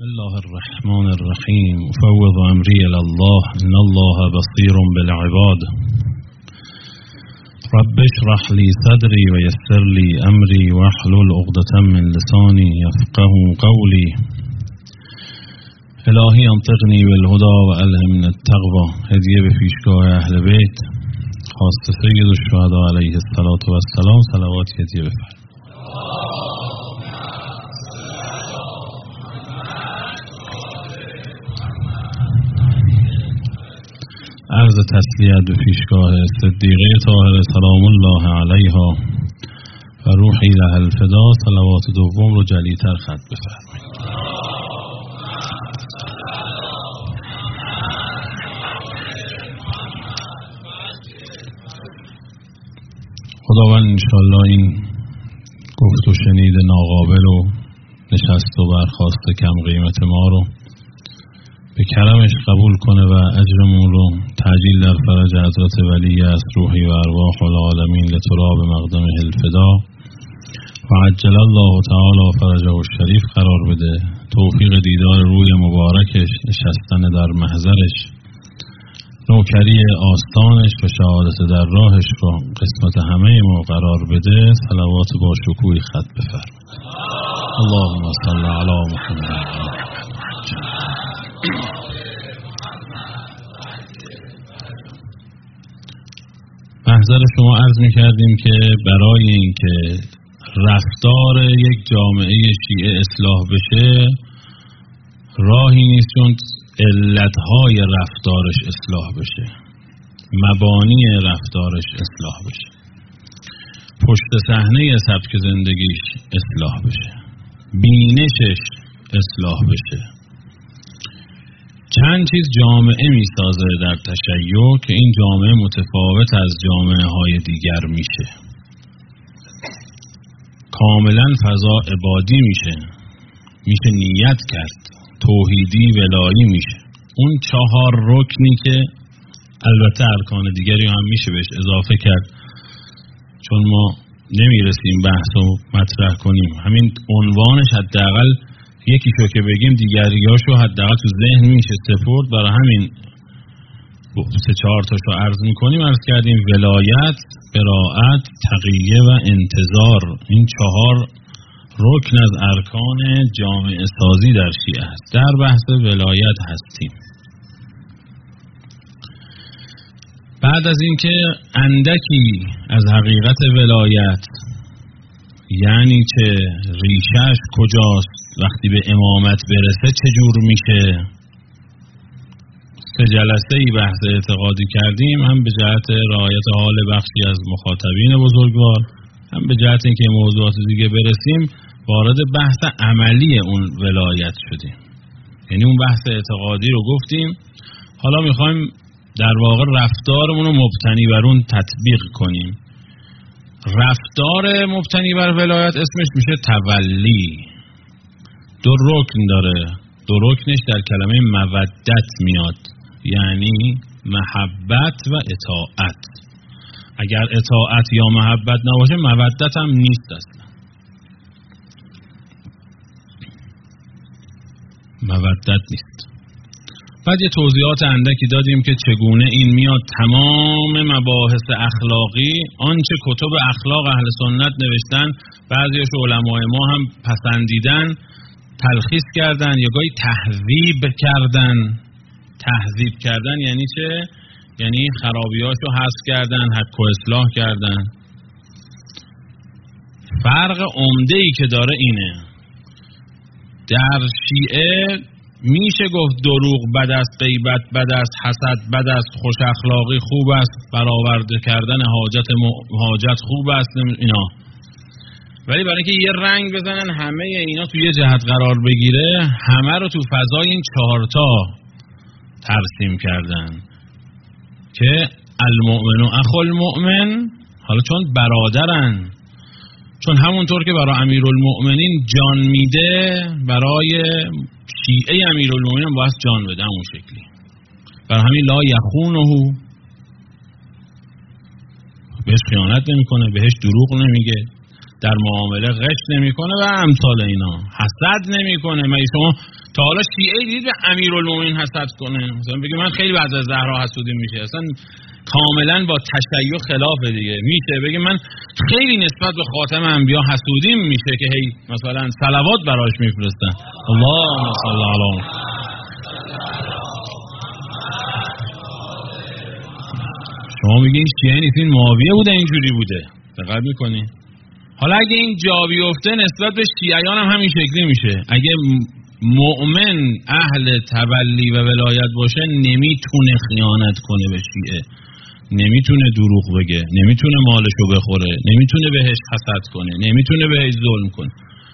الله الرحمن الرحیم افوض امری الی الله ان الله بصیر بالعباد رب اشرح لی صدری و یسر لی امری واحلل عقدة من لسانی یفقهوا قولی الهی انطقنی بالهدی و الهمنی التقوی. هدیه به پیشگاه اهل بیت خاص سید الشهدا علیه السلام صلوات هدیه بفرمایید. عرض تسلیت به پیشگاه صدیقه طاهره سلام الله علیها و روحی لها الفدا. صلوات دوم رو جلیتر ختم بفرمایید. خداوند انشالله این گفت و شنید ناقابل و نشست و برخاست کم قیمت ما رو به کرمش قبول کنه و اجرمون رو تعجیل در فرج حضرت ولی است روحی و ارواح العالمین لتراب مقدمه الفدا و عجل الله تعالی فرجه الشریف قرار بده. توفیق دیدار روی مبارکش، نشستن در محضرش، نوکری آستانش و شهادت در راهش رو قسمت همه ما قرار بده. صلوات با شکوهی ختم بفرمایید. اللهم صل علی محمد. محضر شما عرض می کردیم که برای اینکه رفتار یک جامعه شیعه اصلاح بشه راهی نیست چون علتهای رفتارش اصلاح بشه، مبانی رفتارش اصلاح بشه، پشت صحنه سبک زندگیش اصلاح بشه، بینشش اصلاح بشه. چند چیز جامعه می سازه در تشیع که این جامعه متفاوت از جامعه های دیگر میشه. کاملا فضا عبادی میشه نیت کرد، توحیدی ولایی میشه. اون 4 رکنی که البته ارکان دیگری هم میشه بهش اضافه کرد چون ما نمیرسیم بحث و مطرح کنیم. همین عنوانش حداقل یکیشو که بگیم دیگریاشو حداقل تو ذهن میشه سپرد. برای همین 3-4 تاشو عرض میکنیم. عرض کردیم ولایت، براءت، تقیه و انتظار. این 4 رکن از ارکان جامعه سازی در شیعه است. در بحث ولایت هستیم. بعد از اینکه اندکی از حقیقت ولایت، یعنی چه، ریشهش کجاست، وقتی به امامت برسه چجور میشه، 3 جلسه‌ای بحث اعتقادی کردیم، هم به جهت رعایت حال بخشی از مخاطبین بزرگوار، هم به جهت اینکه موضوعات دیگه برسیم وارد بحث عملی اون ولایت شدیم. یعنی اون بحث اعتقادی رو گفتیم، حالا میخوایم در واقع رفتارمون رو مبتنی بر اون تطبیق کنیم. رفتار مبتنی بر ولایت اسمش میشه تولی. 2 رکن داره. 2 رکنش در کلمه مودت میاد، یعنی محبت و اطاعت. اگر اطاعت یا محبت نباشه مودت هم نیست اصلا. مودت نیست. بعد یه توضیحات اندکی دادیم که چگونه این میاد تمام مباحث اخلاقی، آنچه کتب اخلاق اهل سنت نوشتن، بعضیش علمای ما هم پسندیدن، تلخیص کردن یا گاهی تهذیب کردن. تهذیب کردن یعنی چه؟ یعنی خرابیاشو حذف کردن، حق و اصلاح کردن. فرق عمده‌ای که داره اینه، در شیعه میشه گفت دروغ بد است، غیبت بد است، حسد بد است، خوش اخلاقی خوب است، برآورده کردن حاجت خوب است، اینا. ولی برای اینکه یه رنگ بزنن همه اینا توی یه جهت قرار بگیره، همه رو تو فضای این 4 تا ترسیم کردن که المؤمن و اخو المؤمن. حالا چون برادرن، چون همونطور که برای امیرالمؤمنین جان میده، برای شیعه امیرالمؤمنین باید جان بده همون شکلی. برای همین لا یخونه، بهش خیانت نمیکنه، بهش دروغ نمیگه، در معامله غش نمیکنه و امثال اینا. حسد نمیکنه. مگه شما تا حالا شیعه دید به امیرالمومنین حسد کنه؟ مثلا بگه من خیلی بعد از زهرا حسودیم میشه، اصلا کاملا با تشیع خلافه دیگه. میشه بگه من خیلی نسبت به خاتم انبیا حسودیم میشه که هی مثلا صلوات براش میفرستن. اللهم صل علی. شما میگین شیعه نیست، این معاویه بوده اینجوری بوده، دقت میکنی؟ حالا اگه این جا بیفته نسبت به شیعیان هم همین شکلی میشه. اگه مؤمن اهل تولی و ولایت باشه نمیتونه خیانت کنه به شیعه، نمیتونه دروغ بگه، نمیتونه مالشو بخوره، نمیتونه بهش حسد کنه، نمیتونه بهش ظلم کنه.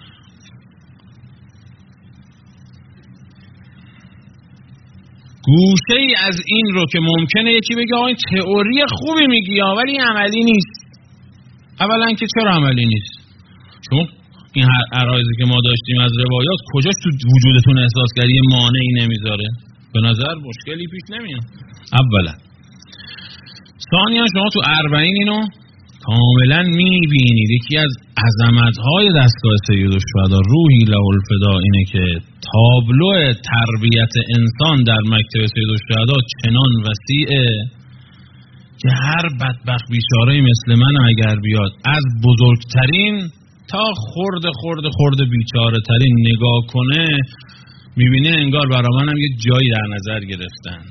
گوشه ای از این رو که ممکنه یکی بگه آقا این تئوری خوبی میگی ولی عملی نیست. اولا که چرا عملی نیست؟ شما این عرایضی که ما داشتیم از روایات کجاش تو وجودتون احساس کردی یه مانعی نمیذاره؟ به نظر مشکلی پیش نمیاد. اولا. ثانیا شما تو 40 اینو کاملا میبینید. یکی از عظمت‌های دستگاه سیدالشهدا روحی له الفدا اینه که تابلو تربیت انسان در مکتب سیدالشهدا چنان وسیعه که هر بدبخت بیچاره‌ای مثل من اگر بیاد از بزرگترین تا خرد بیچاره ترین نگاه کنه میبینه انگار برای منم یه جایی در نظر گرفتن.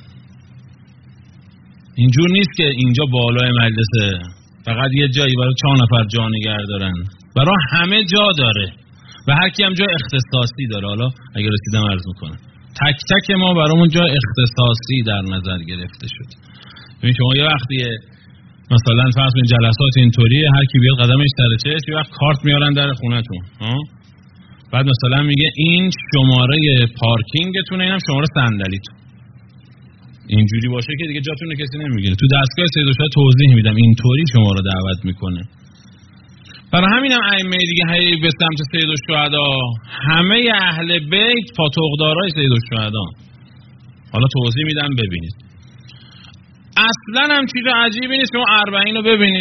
اینجور نیست که اینجا بالای مجلسه فقط یه جایی برای 4 نفر جا نگه دارن، برای همه جا داره و هر کی هم جای اختصاصی داره. حالا اگر رسیدم عرض میکنم تک تک ما برامون جای اختصاصی در نظر گرفته شد. ببین شما یه وقتیه مثلا فرض کنید جلسات اینطوریه، هر کی بیاد قدمش سر چش، یه وقت کارت میارن در خونتون، بعد مثلا میگه این شماره پارکینگتونه، اینم شماره صندلیتون. اینجوری باشه که دیگه جاتون کسی نمیگیره. تو دستگاه سیدالشهدا توضیح میدم اینطوری شما رو دعوت میکنه. برای همینم ائمه دیگه هی به سمت سیدالشهدا همه اهل بیت پاتوقدارای سیدالشهدا. حالا توضیح میدم ببینید. اصلا هم چیز عجیبی نیست. شما 40 رو ببینید،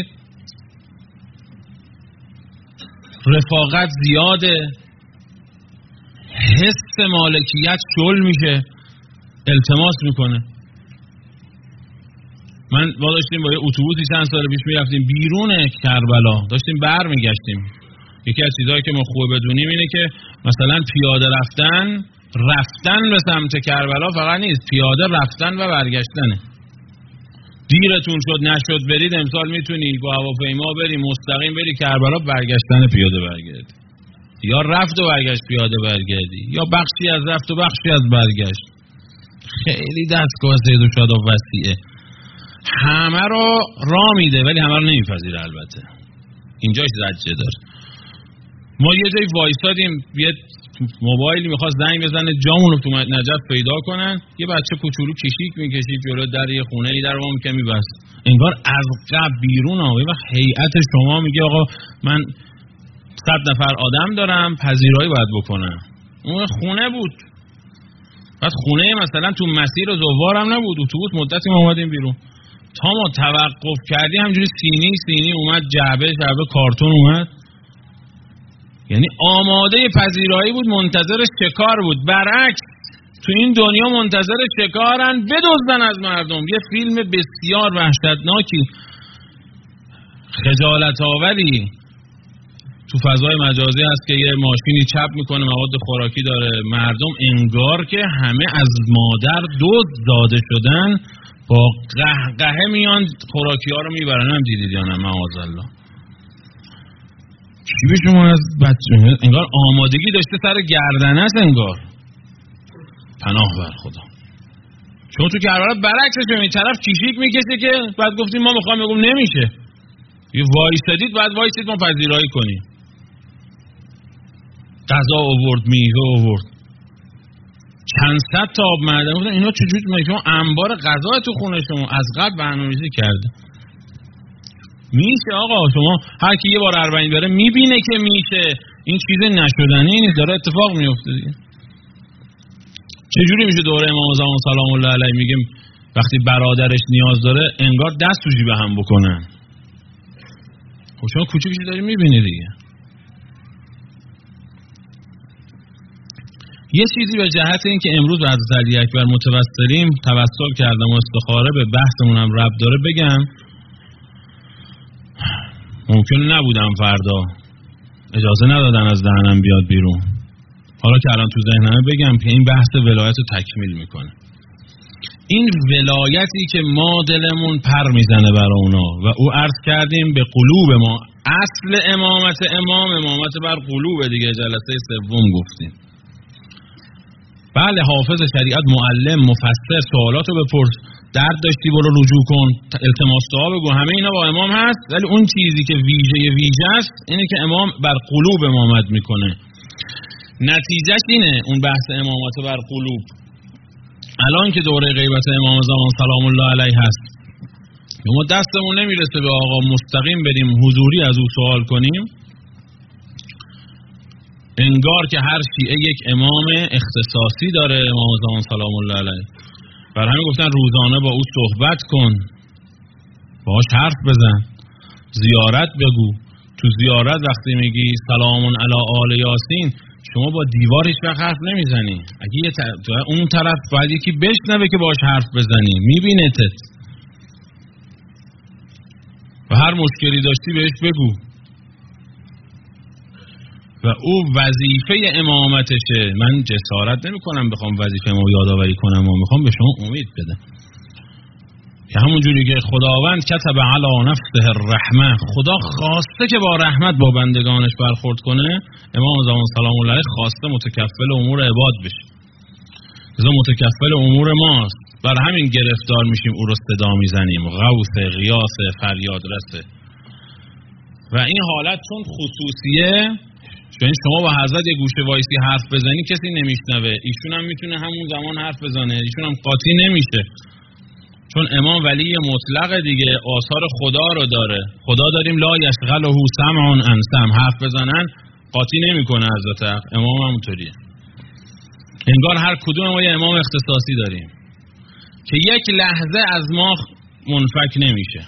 رفاقت زیاده، حس مالکیت شل میشه، التماس میکنه. ما داشتیم با یه اتوبوسی چند سال پیش میرفتیم بیرون کربلا، داشتیم برمیگشتیم. یکی از چیزهایی که ما خوب بدونیم اینه که مثلا پیاده رفتن به سمت کربلا فقط نیست، پیاده رفتن و برگشتنه. دیرتون شد نشد برید امسال میتونی با هواپیما بری مستقیم بری کربلا، برگشتن پیاده برگردی، یا رفت و برگشت پیاده برگردی، یا بخشی از رفت و بخشی از برگشت. خیلی دستگاه سیدالشهدا وسیعه، همه رو راه میده ولی همه رو نمیپذیره. البته اینجاش زجه داره. ما یه جایی وایسادیم، یه موبایلی میخواست زنگ بزنه جامون رو تو نجف پیدا کنن، یه بچه کوچولو کشیک میکشید جلو در یه خونه ای، در ما که میبست، انگار از قبل بیرون آوی و هیئت شما میگه آقا من 100 نفر آدم دارم پذیرایی باید بکنم. اون خونه بود، بعد خونه مثلا تو مسیر زوار هم نبود، اتوبوس مدتی ما اومدیم بیرون، تا ما توقف کردیم همجوری سینی اومد، جعبه کارتون اومد. یعنی آماده پذیرایی بود، منتظر شکار بود. برعکس تو این دنیا منتظر شکارن بدزدن از مردم. یه فیلم بسیار وحشتناکی خجالت آوری تو فضای مجازی هست که یه ماشینی چپ میکنه، مواد خوراکی داره، مردم انگار که همه از مادر دزد زاده شدن، با قهقهه میان خوراکی ها رو میبرن. هم دیدید یا نه؟ معاذالله. کی به شما از بچه انگار آمادگی داشته سر گردنه است، انگار پناه بر خدا. چون تو کربلا برعکسش ببینید، طرف کیشیک میکشه که بعد گفتیم ما میخوایم، بگم نمیشه، یه وایسادید بعد وایسید ما پذیرایی کنیم. غذا آورد، میوه آورد، چند صد تا آب معدنی. گفتن اینا چجوری شما انبار غذا تو خونه شما از قبل برنامه‌ریزی کرده؟ میشه آقا، شما هر کی یه بار 40 داره میبینه که میشه، این چیز نشدنی نیست، داره اتفاق میفته دیگه. چجوری میشه دوره امام زمان سلام الله علیه میگیم وقتی برادرش نیاز داره انگار دست تو جیب هم بکنن؟ خب شما کوچیکش داری میبینی دیگه. یه چیزی به جهت این که امروز به حضرت علی اکبر متوسلیم توسل کردم و استخاره به بحثمونم ربط داره بگم. ممکن نبودم فردا، اجازه ندادن از دهنم بیاد بیرون. حالا که الان تو ذهنمه بگم که این بحث ولایت رو تکمیل میکنه. این ولایتی که ما دلمون پر میزنه برای اونا و او عرض کردیم به قلوب ما. اصل امامت امامت بر قلوب دیگه، جلسه سوم گفتیم. بله حافظ شریعت، معلم، مفسر، سوالاتو بپرس، درد داشتی برو رجوع کن، التماس دعا بگو، همه اینا با امام هست. ولی اون چیزی که ویژه است اینه که امام بر قلوب امامت میکنه. نتیجهش اینه اون بحث امامت بر قلوب. الان که دوره غیبت امام زمان سلام الله علیه هست، ما دستمون نمیرسه به آقا مستقیم بریم حضوری از او سوال کنیم. انگار که هر شیعه یک امام اختصاصی داره، امام زمان سلام الله علیه. برای همین گفتن روزانه با او صحبت کن، باهاش حرف بزن، زیارت بگو. تو زیارت وقتی میگی سلامون علی آل یاسین، شما با دیوار هیچ وقت حرف نمیزنی. اگه اون طرف باید یکی بشنوه که باهاش حرف بزنی، میبینتت و هر مشکلی داشتی بهش بگو. و او وظیفه امامتشه. من جسارت نمی کنم بخوام وظیفه ما یادآوری کنم، و میخوام به شما امید بدم که همون جوری که خداوند کتب علی نفسه الرحمه، خدا خواسته که با رحمت با بندگانش برخورد کنه، امام زمان سلام الله علیه خواسته متکفل امور عباد بشه. لذا متکفل امور ماست. برای همین گرفتار میشیم، او رو صدا میزنیم، غوث، غیاث، فریاد رسه. و این حالت چون خصوصیه، چون شما با حضرت یه گوشه وایسی حرف بزنی کسی نمیشنوه، ایشون هم میتونه همون زمان حرف بزنه، ایشون هم قاطی نمیشه. چون امام ولی مطلق دیگه، آثار خدا رو داره. خدا داریم لا یشغله سمع عن سمع، حرف بزنن قاطی نمیکنه حضرت. امام همونطوریه. انگار هر کدوم ما یه امام اختصاصی داریم که یک لحظه از ما منفک نمیشه.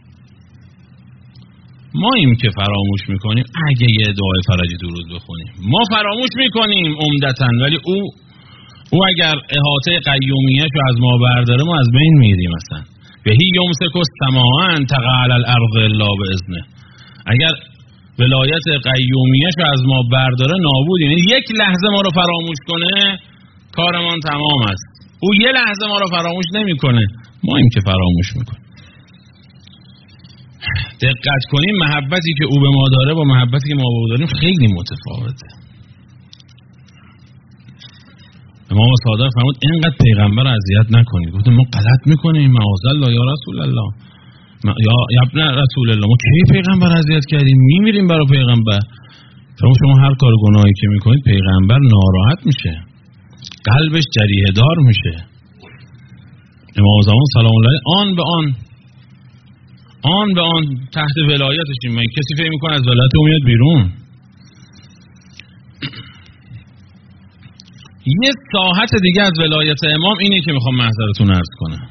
ما ایم که فراموش میکنیم. اگه یه دعای فرجی درود بخونیم ما فراموش میکنیم عمدتاً، ولی او اگر احاطه قیومیت رو از ما برداره ما از بین میریم. مثلا بهی یمسک السماء ان تقع علی الارض الا باذنه. اگر ولایت قیومیت رو از ما برداره نابود. یعنی یک لحظه ما رو فراموش کنه کارمان تمام است. او یه لحظه ما رو فراموش نمیکنه، ما ایم که فراموش میکنیم. دقت کنیم محبتی که او به ما داره با محبتی که ما به او داریم خیلی متفاوته. امام صادق فرمود اینقدر پیغمبر اذیت نکنید. گفتم ما غلط میکنیم، معاذالله یا رسول الله، یا ابن رسول الله، ما کی پیغمبر اذیت کردیم؟ میمیریم برای پیغمبر. شما هر کار گناهی که میکنید پیغمبر ناراحت میشه، قلبش جریحه دار میشه. امام زمان سلام الله آن به آن تحت ولایتشیم. من کسی فکر میکنه از ولایت او میاد بیرون. یه ساحت دیگه از ولایت امام اینه که میخوام محضرتون عرض کنم.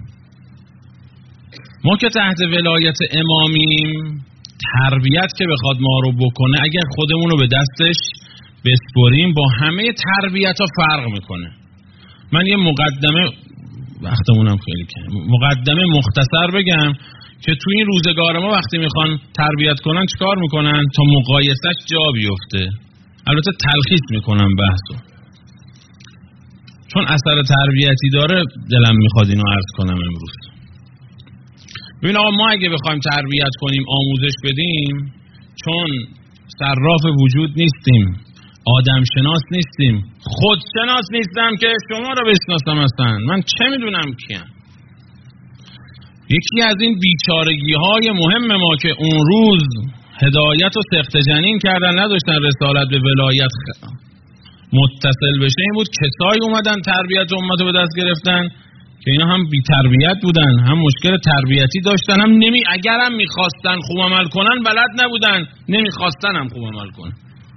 ما که تحت ولایت امامیم، تربیت که بخواد ما رو بکنه، اگر خودمون رو به دستش بسپریم با همه تربیت ها فرق میکنه. من یه وقتمونم خیلی کم، مقدمه مختصر بگم که تو این روزگار ما وقتی میخوان تربیت کنن چیکار میکنن تا مقایسش جا بیفته. البته تلخیص میکنم بحثو چون اثر تربیتی داره، دلم میخواد اینو عرض کنم امروز. ببین آقا، ما اگه بخوایم تربیت کنیم، آموزش بدیم، چون صراف وجود نیستیم، آدم شناس نیستیم، خودشناس نیستم که شما رو بشناسم. اصلا من چه میدونم کیم؟ یکی از این بیچارگی های مهم ما که اون روز هدایت و سخت جنین کردن، نداشتن رسالت به ولایت متصل بشه، این بود کسایی اومدن تربیت امت رو به دست گرفتن که اینا هم بی تربیت بودن، هم مشکل تربیتی داشتن، هم اگرم میخواستن خوب عمل کنن بلد نبودن، نمیخواستن هم خوب عمل کنن.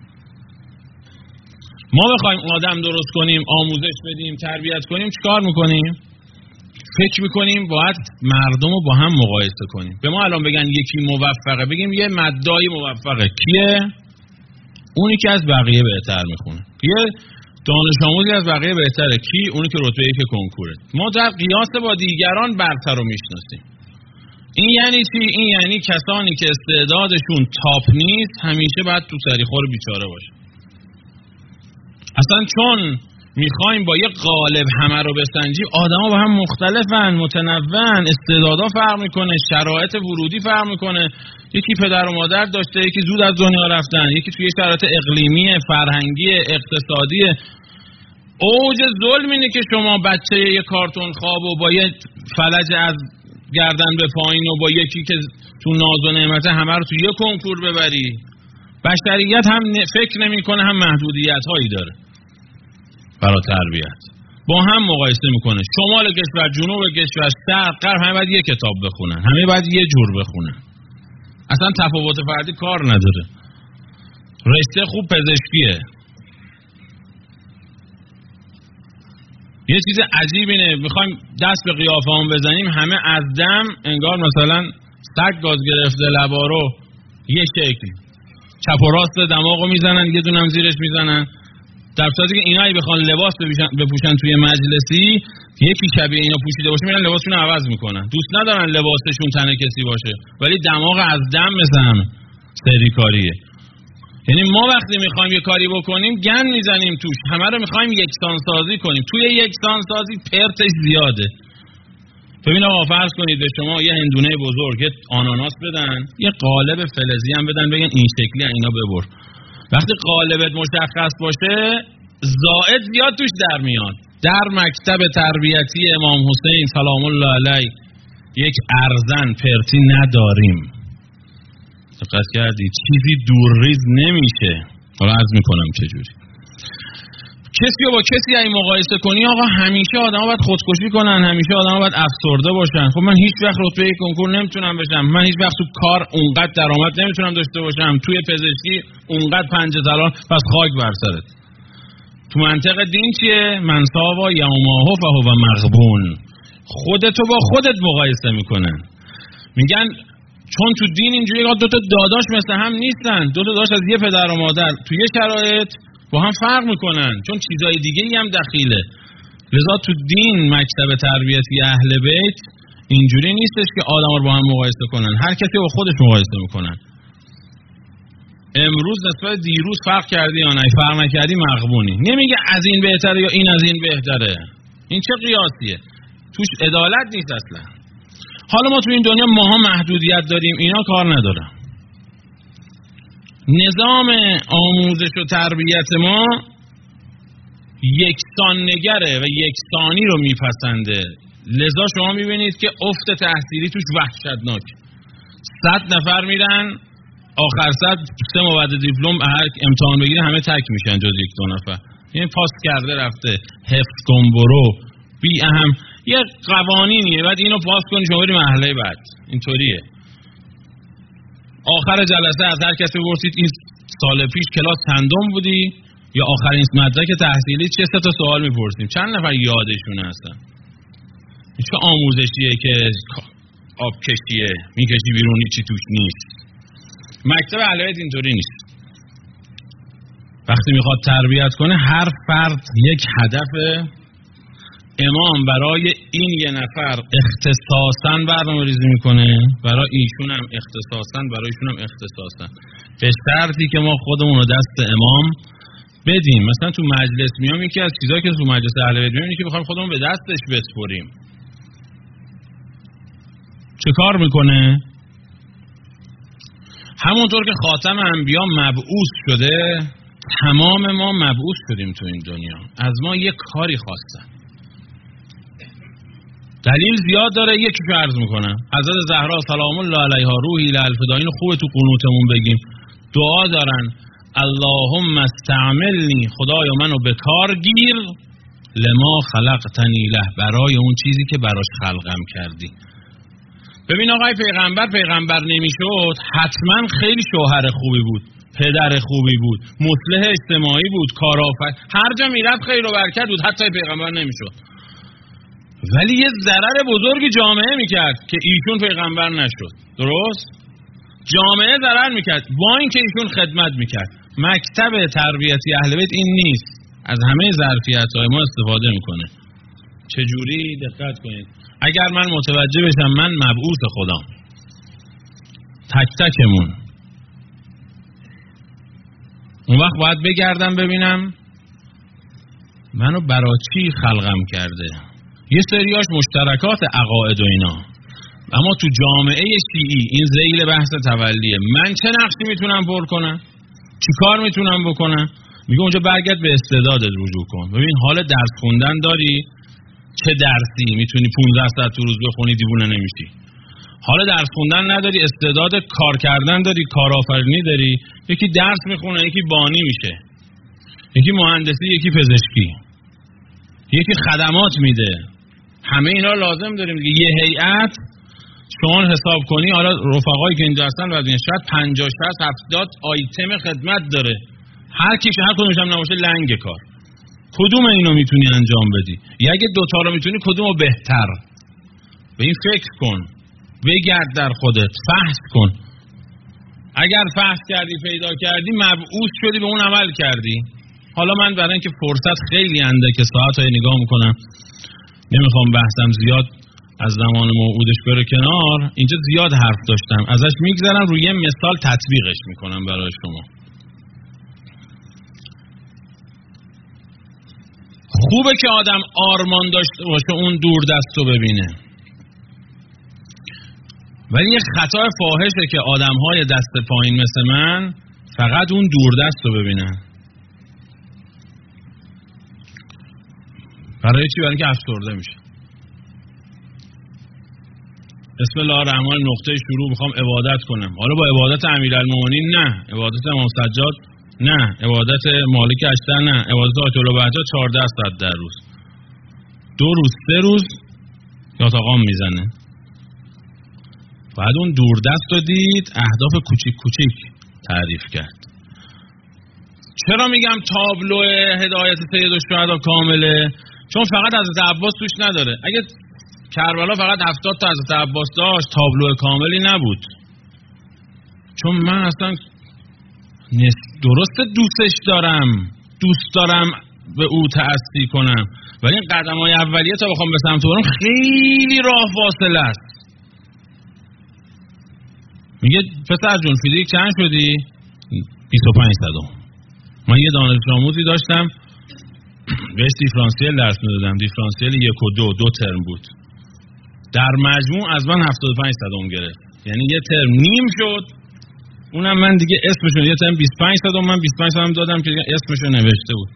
ما بخوایم آدم درست کنیم، آموزش بدیم، تربیت کنیم، چیکار میکنیم؟ فکر میکنیم باید مردم رو با هم مقایسه کنیم. به ما الان بگن یکی موفقه، بگیم یه مدعی موفقه کیه؟ اونی که از بقیه بهتر میخونه. یه دانش آموزی از بقیه بهتره. کی؟ اونی که رتبه 1 کنکوره. ما در قیاس با دیگران برتر رو میشناسیم. این یعنی چی؟ این یعنی کسانی که استعدادشون تاپ نیست همیشه باید تو سریخور بیچاره باشه. اصلا چون میخوایم با یه قالب همه رو بسنجیم، آدما با هم مختلفن، متنوعن، استعدادا فرق میکنه، شرایط ورودی فرق میکنه. یکی پدر و مادر داشته، یکی زود از دنیا رفتن، یکی توی شرایط اقلیمی، فرهنگی، اقتصادی. اوج ظلم اینه که شما بچه یه کارتون خواب و با یه فلج از گردن به پایین و با یکی که تو ناز و نعمته همه رو تو یه کنکور ببری. بشریت هم فکر نمیکنه، هم محدودیت هایی داره برای تربیت. با هم مقایسه میکنه. شمال کشور، جنوب کشور، شرق، غرب، همه باید یه کتاب بخونن، همه باید یه جور بخونن. اصلا تفاوت فردی کار نداره. رشته خوب پزشکیه. یه چیز عجیب اینه، میخوایم دست به قیافه هم بزنیم، همه از دم انگار مثلا سگ گاز گرفته، لبا رو یه شکل چپ و راست دماغو میزنن، یه دونم زیرش میزنن. در صورتی که اینایی بخوان لباس بپوشن توی مجلسی، یکی شبیه اینا پوشیده باشه میرن لباسشون عوض میکنن. دوست ندارن لباسشون تن کسی باشه، ولی دماغ از دم مثل همه سری کاریه. یعنی ما وقتی میخوایم یه کاری بکنیم گند میزنیم توش، همه رو میخوایم یکسان سازی کنیم. توی یکسان سازی پرتش زیاده. ببین آقا فرض کنید به شما یه هندونه بزرگ، یه آناناس بدن، یه قالب فلزی هم بدن، بگن این شکلی اینا ببر. وقتی قالبت مشخص باشه زائد زیاد توش در میاد. در مکتب تربیتی امام حسین سلام الله علیه یک ارزن پرتی نداریم. دقت کردی؟ چیزی دورریز نمیشه. حالا عرض میکنم چجوری. کسی رو با کسی ای مقایسه کنی آقا، همیشه آدم‌ها باید خودکشی کنن، همیشه آدم‌ها باید افسرده باشن. خب من هیچ وقت رتبه کنکور نمیتونم بشم، من هیچ وقت تو کار اونقدر درآمد نمیتونم داشته باشم، توی پزشکی اونقدر پنجه تلان، پس خاک بر سرت. تو منطق دین چیه؟ من ساوا یومه فهو مغبون. خودتو با خودت مقایسه میکنن. میگن چون تو دین اینجوری دو تا داداش مثل هم نیستن، دو تا داداش از یه پدر و مادر تو یه شرایط با هم فرق میکنن، چون چیزای دیگه هم دخیله. لذا تو دین مکتب تربیتی اهل بیت اینجوری نیستش که آدما رو با هم مقایسه کنن، هر کسی با خودش مقایسه میکنن. امروز نسبت دیروز فرق کردی یا نه، فرق نکردی مغبونی. نمیگه از این بهتره یا این از این بهتره. این چه قیاسیه؟ توش عدالت نیست اصلا. حالا ما تو این دنیا ماها محدودیت داریم، اینا کار ندارن. نظام آموزش و تربیت ما یکسان نگره و یکسانی رو میپسنده. لذا شما میبینید که افت تحصیلی توش وحشتناک. 100 نفر میرن، آخر 100 مواد دیپلم هر امتحان بگیره همه تک میشن جز 1-2 نفر. یعنی پاس کرده رفته، حفظ کن برو، بی اهم. یه قوانینیه، بعد اینو پاس کنی شما بری مرحله بعد. اینطوریه. آخر جلسه از هر کسی بپرسید این سال پیش کلاس چندم بودی یا آخرین مدرک تحصیلی چه؟ 3 تا سوال میپرسیم. چند نفر یادشونه هستن؟ این چه آموزشیه که آب کشیه میکشی بیرون هیچی توش نیست. مکتب اهل بیت اینطوری نیست. وقتی میخواد تربیت کنه هر فرد یک هدف. امام برای این یه نفر اختصاصاً برنامه‌ریزی میکنه، برای ایشون هم اختصاصاً، برای ایشون هم اختصاصاً، به شرطی که ما خودمون رو دست امام بدیم. مثلا تو مجلس میام، یکی از چیزایی که تو مجلس اهل بیت میبینی که بخوایم خودمون به دستش بسپریم. چه کار میکنه؟ همونطور که خاتم انبیا مبعوث شده، تمام ما مبعوث شدیم تو این دنیا. از ما یه کاری خواستن. دلیل زیاد داره، یکی که عرض میکنم. حضرت زهرا سلام الله علیها روحی للفدائین خوبه تو قنوتمون بگیم. دعا دارن اللهم استعملنی، خدایا منو به کار گیر، لما خلقتنی له، برای اون چیزی که براش خلقم کردی. ببین آقای پیغمبر نمیشد، حتما خیلی شوهر خوبی بود، پدر خوبی بود، مصلح اجتماعی بود، کارآفرین، هر جا میرفت خیر و برکت بود، حتی پیغمبر نمیشد. ولی یه ضرر بزرگی جامعه میکرد که ایشون پیغمبر نشد. درست؟ جامعه ضرر میکرد با اینکه ایشون خدمت میکرد. مکتب تربیتی اهل بیت این نیست. از همه ظرفیت‌های ما استفاده میکنه. چجوری؟ دقت کنید. اگر من متوجه بشم من مبعوث خدام، تک تکمون، اون وقت باید بگردم ببینم منو برای چی خلقم کرده. یه سریاش مشترکات عقاید و اینا، اما تو جامعه شیعی این ذیل بحث تولیه. من چه نقشی میتونم پر کنم؟ چی کار میتونم بکنم؟ میگه اونجا برگرد به استعدادت رجوع کن. ببین حال درس خوندن داری؟ چه درسی میتونی 15 ساعت تو روز بخونی دیوونه نمیشی؟ حال درس خوندن نداری، استعداد کار کردن داری، کارآفرینی داری، یکی درس میخونه، یکی بانی میشه، یکی مهندسی، یکی پزشکی، یکی خدمات میده. همه اینا لازم داریم دیگه. یه هیئت شما حساب کنی، حالا رفقایی که اینجا هستن وزین شاید 50 60 70 آیتم خدمت داره، هر کی هر کدومش هم نباشه لنگ کار. کدوم اینو میتونی انجام بدی؟ یا اگه دوتا رو میتونی کدومو بهتر؟ به این فکر کن، بگرد در خودت، فحص کن. اگر فحص کردی پیدا کردی مبعوث شدی، به اون عمل کردی. حالا من برای اینکه فرصت خیلی انده که ساعت‌های نگاه میکنم، نمیخوام بحثم زیاد از زمان موعودش بره کنار، اینجا زیاد حرف داشتم ازش میگذرم، روی یه مثال تطبیقش میکنم برای شما. خوبه که آدم آرمان داشته باشه اون دور دست رو ببینه، ولی یه خطای فاحشه که آدم‌های دست پایین مثل من فقط اون دور دست رو ببینن. برای چی؟ برای اینکه افسرده میشه. بسم الله الرحمن الرحیم، نقطه شروع میخوام عبادت کنم. حالا با عبادت امیرالمومنین نه، عبادت امام سجاد نه، عبادت مالک اشتر نه، عبادت آیت الله بهجت 14 ساعت در روز، 2 روز 3 روز یاتاقام میزنه. بعد اون دور دست رو دید، اهداف کوچیک کوچیک تعریف کرد. چرا میگم تابلو هدایت سیدالشهدا کامله؟ چون فقط حضرت عباس توش نداره. اگه کربلا فقط 70 تا حضرت عباس داشت تابلو کاملی نبود. چون من اصلا درسته دوستش دارم، دوست دارم به او تأسی کنم، ولی این قدم‌های اولیه تا بخوام به سمت برم خیلی راه فاصله است. میگه پسر جون فیزیک چند شدی؟ 25 صدم. من یه دانش آموزی داشتم بهش دیفرانسیل درس میدادم، دیفرانسیل 1 و 2 ترم بود، در مجموع از من 75 صدم گرفت. یعنی یه ترم نیم شد، اونم من دیگه اسمشون، یه ترم 25 صدم من 25 صدم دادم که اسمشو نوشته بود.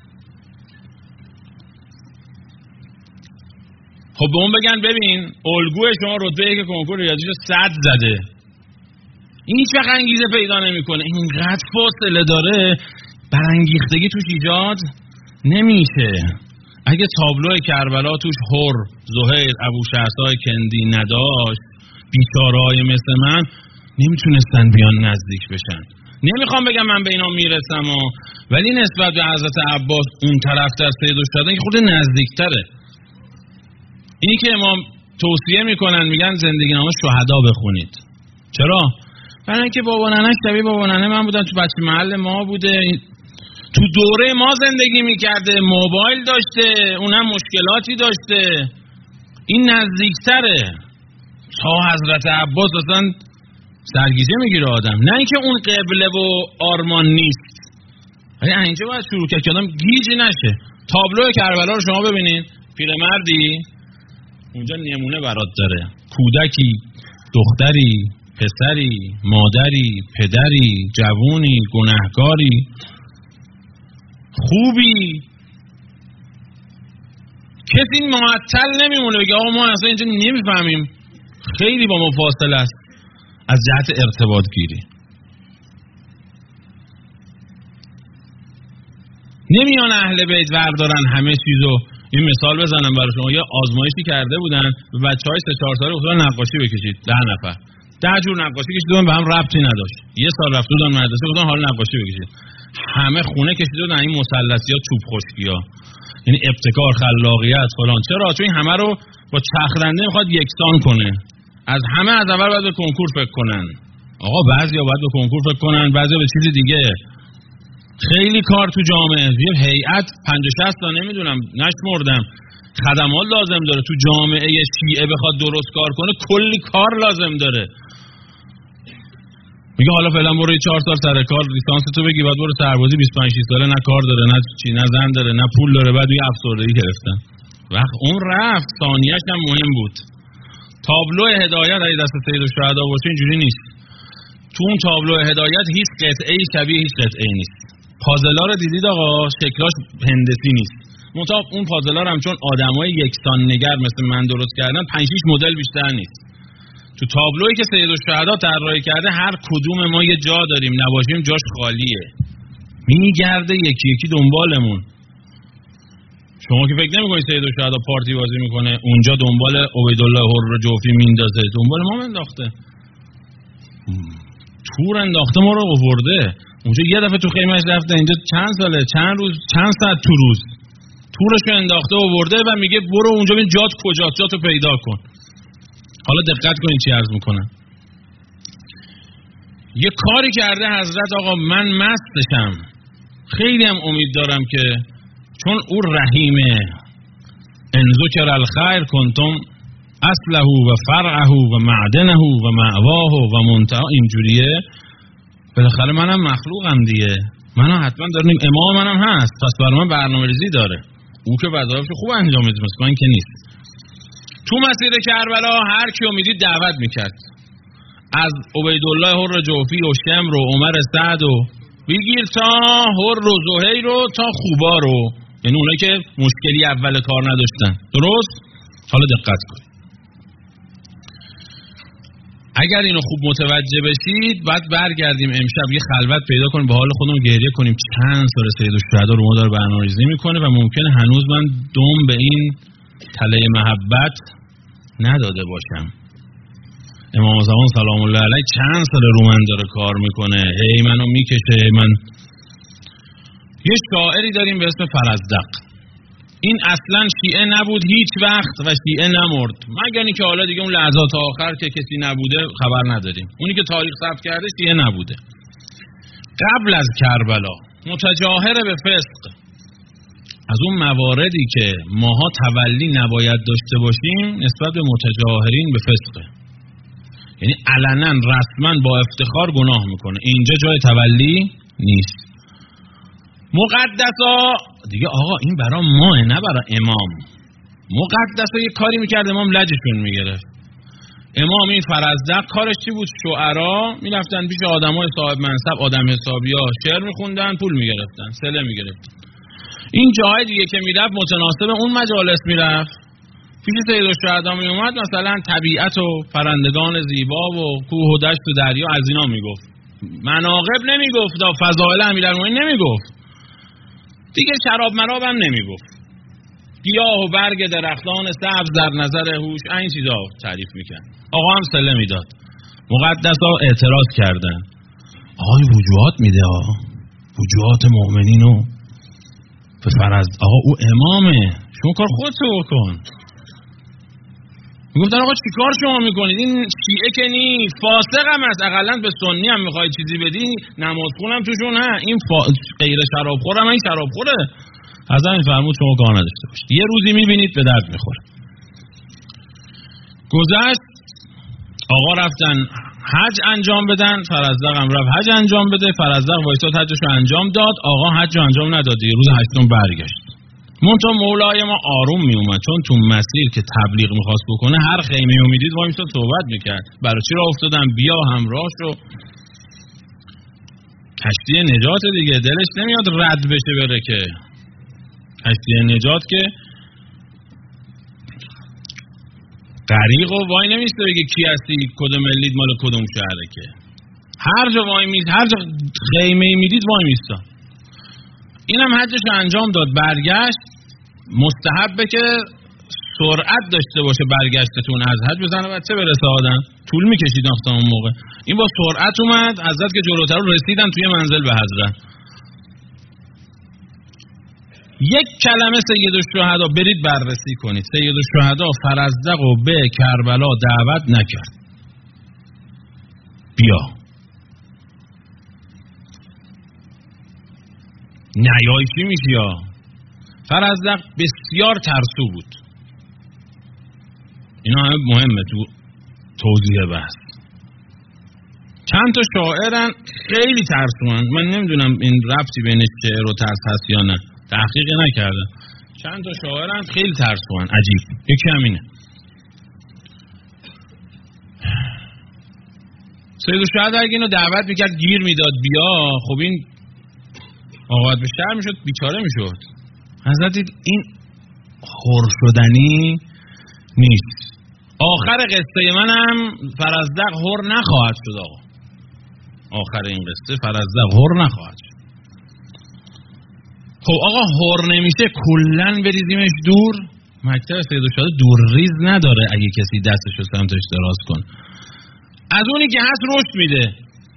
خب به اون بگن ببین الگوی شما رتبه که کنکور ریاضیشو 100 زده، این هیچ وقت انگیزه پیدا نمیکنه. اینقدر فاصله داره، برانگیختگی توش ایجاد نمیشه. اگه تابلو کربلا توش هر، زهیر، ابوشهرسای کندی نداشت، بیچاره‌های مثل من نمیتونستن بیان نزدیک بشن. نمیخوام بگم من به اینا میرسم ولی نسبت به حضرت عباس اون طرف در سیدالشهدا که خود نزدیکتره. اینی که امام توصیه میکنن، میگن زندگی نامه شهدا بخونید. چرا؟ برای اینکه بابا ننه‌ش شبیه بابا ننه من بودن، تو بچه محل ما بوده، تو دوره ما زندگی میکرده، موبایل داشته، اونم مشکلاتی داشته، این نزدیکتره. تا حضرت عباس اصلا سرگیجه میگیره آدم. نه اینکه اون قبله و آرمان نیست، ولی اینجا باید شروع کرد که آدم گیج نشه. تابلو کربلا رو شما ببینید، پیرمردی اونجا نمونه برات داره، کودکی، دختری، پسری، مادری، پدری، جوونی، گناهکاری، خوبی، کسی معطل نمیمونه بگه آقا ما اصلا اینجا نمیفهمیم. خیلی با ما فاصله است از جهت ارتباط گیری. نمیان اهل بیت وردارن همه چیزو. این مثال بزنم برای شما، یه آزمایشی کرده بودن به بچهای 3-4 ساله، گفتن نقاشی بکشید، 10 نفر 10 جور نقاشی کشیدن، به هم ربطی نداشت. یه سال رفته بودن مدرسه، گفتن حالا نقاشی بکشید، همه خونه کشیده بودن این مثلثی‌ها، چوب خشکی‌ها، یعنی ابتکار، خلاقیت، فلان. چرا؟ چون همه رو با چرخدنده میخواد یکسان کنه. از همه از اول باید به کنکور فکر کنن. آقا بعضیا باید به کنکور فکر کنن، بعضیا به چیز دیگه. خیلی کار تو جامعه، یه هیئت 50-60 تا نمیدونم نشمردم خدمات لازم داره. تو جامعه شیعه بخواد درست کار کنه کلی کار لازم داره. میگه حالا فعلا برو 4 سال سر کار لیسانس تو بگی، بعد برو سربازی 25-6 ساله، نه کار داره نه چی، نه زن داره نه پول داره، بعد یه افسردگی گرفتن. وقت اون رفت، ثانیه‌اش هم مهم بود. تابلو هدایت اگه دست سید الشهدا باشه اینجوری نیست. تو اون تابلو هدایت هیچ قطعه‌ای شبیه هیچ قطعه‌ای نیست. پازلا رو دیدید آقا، شکلاش هندسی نیست. منتها اون پازلا هم چون آدمای یکسان نگر مثل من درست کردن 5-6 مدل بیشتر نیست. تو تابلویی که سید الشهدا طراحی کرده هر کدوم ما یه جا داریم، نباشیم جاش خالیه، میگرده یکی یکی دنبالمون. شما که فکر نمی‌کنید سید الشهدا پارتی بازی میکنه اونجا دنبال عبیدالله حر جوفی میندازه، دنبال ما انداخته، تور انداخته، ما رو آورده اونجا. یه دفعه تو خیمه‌اش رفته، اینجا چند ساله، چند روز، چند ساعت تو روز تورشو انداخته آورده و میگه برو اونجا ببین جات کجاست، جاتو پیدا کن. حالا دقت کنین چی عرض میکنم. یه کاری کرده حضرت آقا، من مستشم، خیلی هم امید دارم که چون او رحیمه، ان ذکر الخیر کنتم اصله و فرعه و معدنه و مأواه و منتهى، اینجوریه. بالاخره منم مخلوقم دیگه، منم حتما دارم، امام منم هست، پس برای من برنامه‌ریزی داره. او که وظایفشو خوب انجام میده، مثل من که نیست. تو مسیر کربلا هر کیو میدید دعوت میکرد، از عبیدالله حر جوفی و شمر و عمر سعد و بگیر تا حر و زهیر رو تا خوبا رو، یعنی اونایی که مشکلی اول کار نداشتن. درست؟ حالا دقت کنید، اگر اینو خوب متوجه بشید بعد برگردیم امشب یه خلوت پیدا کنیم، به حال خودمون گریه کنیم چند سال سید الشهدا رو ما داره برنامه‌ریزی میکنه و ممکنه هنوز من دم به این تله محبت نداده باشم. امام زمان سلام الله علیه چند سال رو من داره کار میکنه، هی منو میکشه. من یه شاعری داریم به اسم فرزدق، این اصلا شیعه نبود هیچ وقت و شیعه نمرد، مگر اینکه حالا دیگه اون لحظات آخر که کسی نبوده خبر نداریم. اونی که تاریخ ثبت کرده شیعه نبوده. قبل از کربلا متجاهر به فسق، از اون مواردی که ماها تولی نباید داشته باشیم نسبت به متجاهرین به فسقه، یعنی علنا رسما با افتخار گناه میکنه، اینجا جای تولی نیست. مقدسا دیگه آقا این برای ماه نه برای امام. مقدسا یه کاری میکرد امام لجشون میگرفت. امام این فرزدق کارش چی بود؟ شعرا میرفتن پیش آدمای صاحب منصب، آدم حسابیا، شعر میخوندن، پول میگرفتن، صله میگرفتن. این جای دیگه که میرفت متناسب اون مجالس میرفت. پیش سید الشهدا میومد مثلا طبیعت و پرندگان زیبا و کوه و دشت و دریا از اینا میگفت، مناقب نمیگفت، فضائل امیرالمومنین نمیگفت، دیگه شراب مراب هم نمیگفت، گیاه و برگ درختان سبز در نظر هوش، این چیزا تعریف میکرد. آقا هم صله میداد. مقدسا اعتراض کردن، آقای وجوهات میده، وجوهات مؤمنینو به فرض، آقا او امامه، شما کار خودتو بکن. میگفتن آقا چی کار شما میکنید؟ این شیعه که نی، فاسق هم هست، اقلا به سنی هم میخواید چیزی بدی، نماز خونم توشون ها، این غیر شراب خورم، این شراب خوره. از همین فرمود شما کار نداشته باشید، یه روزی میبینید به درد میخوره. گذشت، آقا رفتن حج انجام بدن، فرزدق هم رفت حج انجام بده، فرزدق وایساد حجشو انجام داد، آقا حج انجام نداد، یه روز هشتم برگشت. منتها مولای ما آروم می اومد، چون تو مسیر که تبلیغ میخواست بکنه هر خیمه رو میدید وای میستاد صحبت میکرد، برای چی راه افتادن، بیا همراه شو، کشتی نجات دیگه، دلش نمیاد رد بشه بره، که کشتی نجات که غریق و وای نمیسته بگه کی هستی، کدوم ملید، مال کدوم شهره، که هر جا وای میست، هر جا خیمه میدید وای میستا. اینم حجش انجام داد، برگشت. مستحبه که سرعت داشته باشه برگشتتون از حج، بزنه بچه برسه آدم، طول میکشید اصلا اون موقع. این با سرعت اومد، حضرت که جلوتر رسیدن توی منزل به حضرت. یک کلمه سید الشهدا برید بررسی کنید، سید الشهدا فرزدق و به کربلا دعوت نکرد، بیا نیایشی میشی یا. فرزدق بسیار ترسو بود. اینا همه مهمه تو توضیح بحث. چند تا شاعرن خیلی ترسوان. من نمیدونم این ربطی بین شعر و ترس هست یا نه، تحقیق نکردم. چند تا شاعرن خیلی ترسوان. عجیب. یکی همینه. سید الشهدا اگه اینو دعوت میکرد گیر میداد بیا، خب این عاقبت به شر میشد، بیچاره میشد. حضرت دید این خور شدنی نیست. آخر قصه منم فرزدق هور نخواهد شد آقا. آخر این قصه فرزدق هور نخواهد شد. خب آقا هور نمیشه کلن بریزیمش دور. مکتب سید الشهدا دور ریز نداره. اگه کسی دستشو سمتش دراز کن، از اونی که هست رشد میده.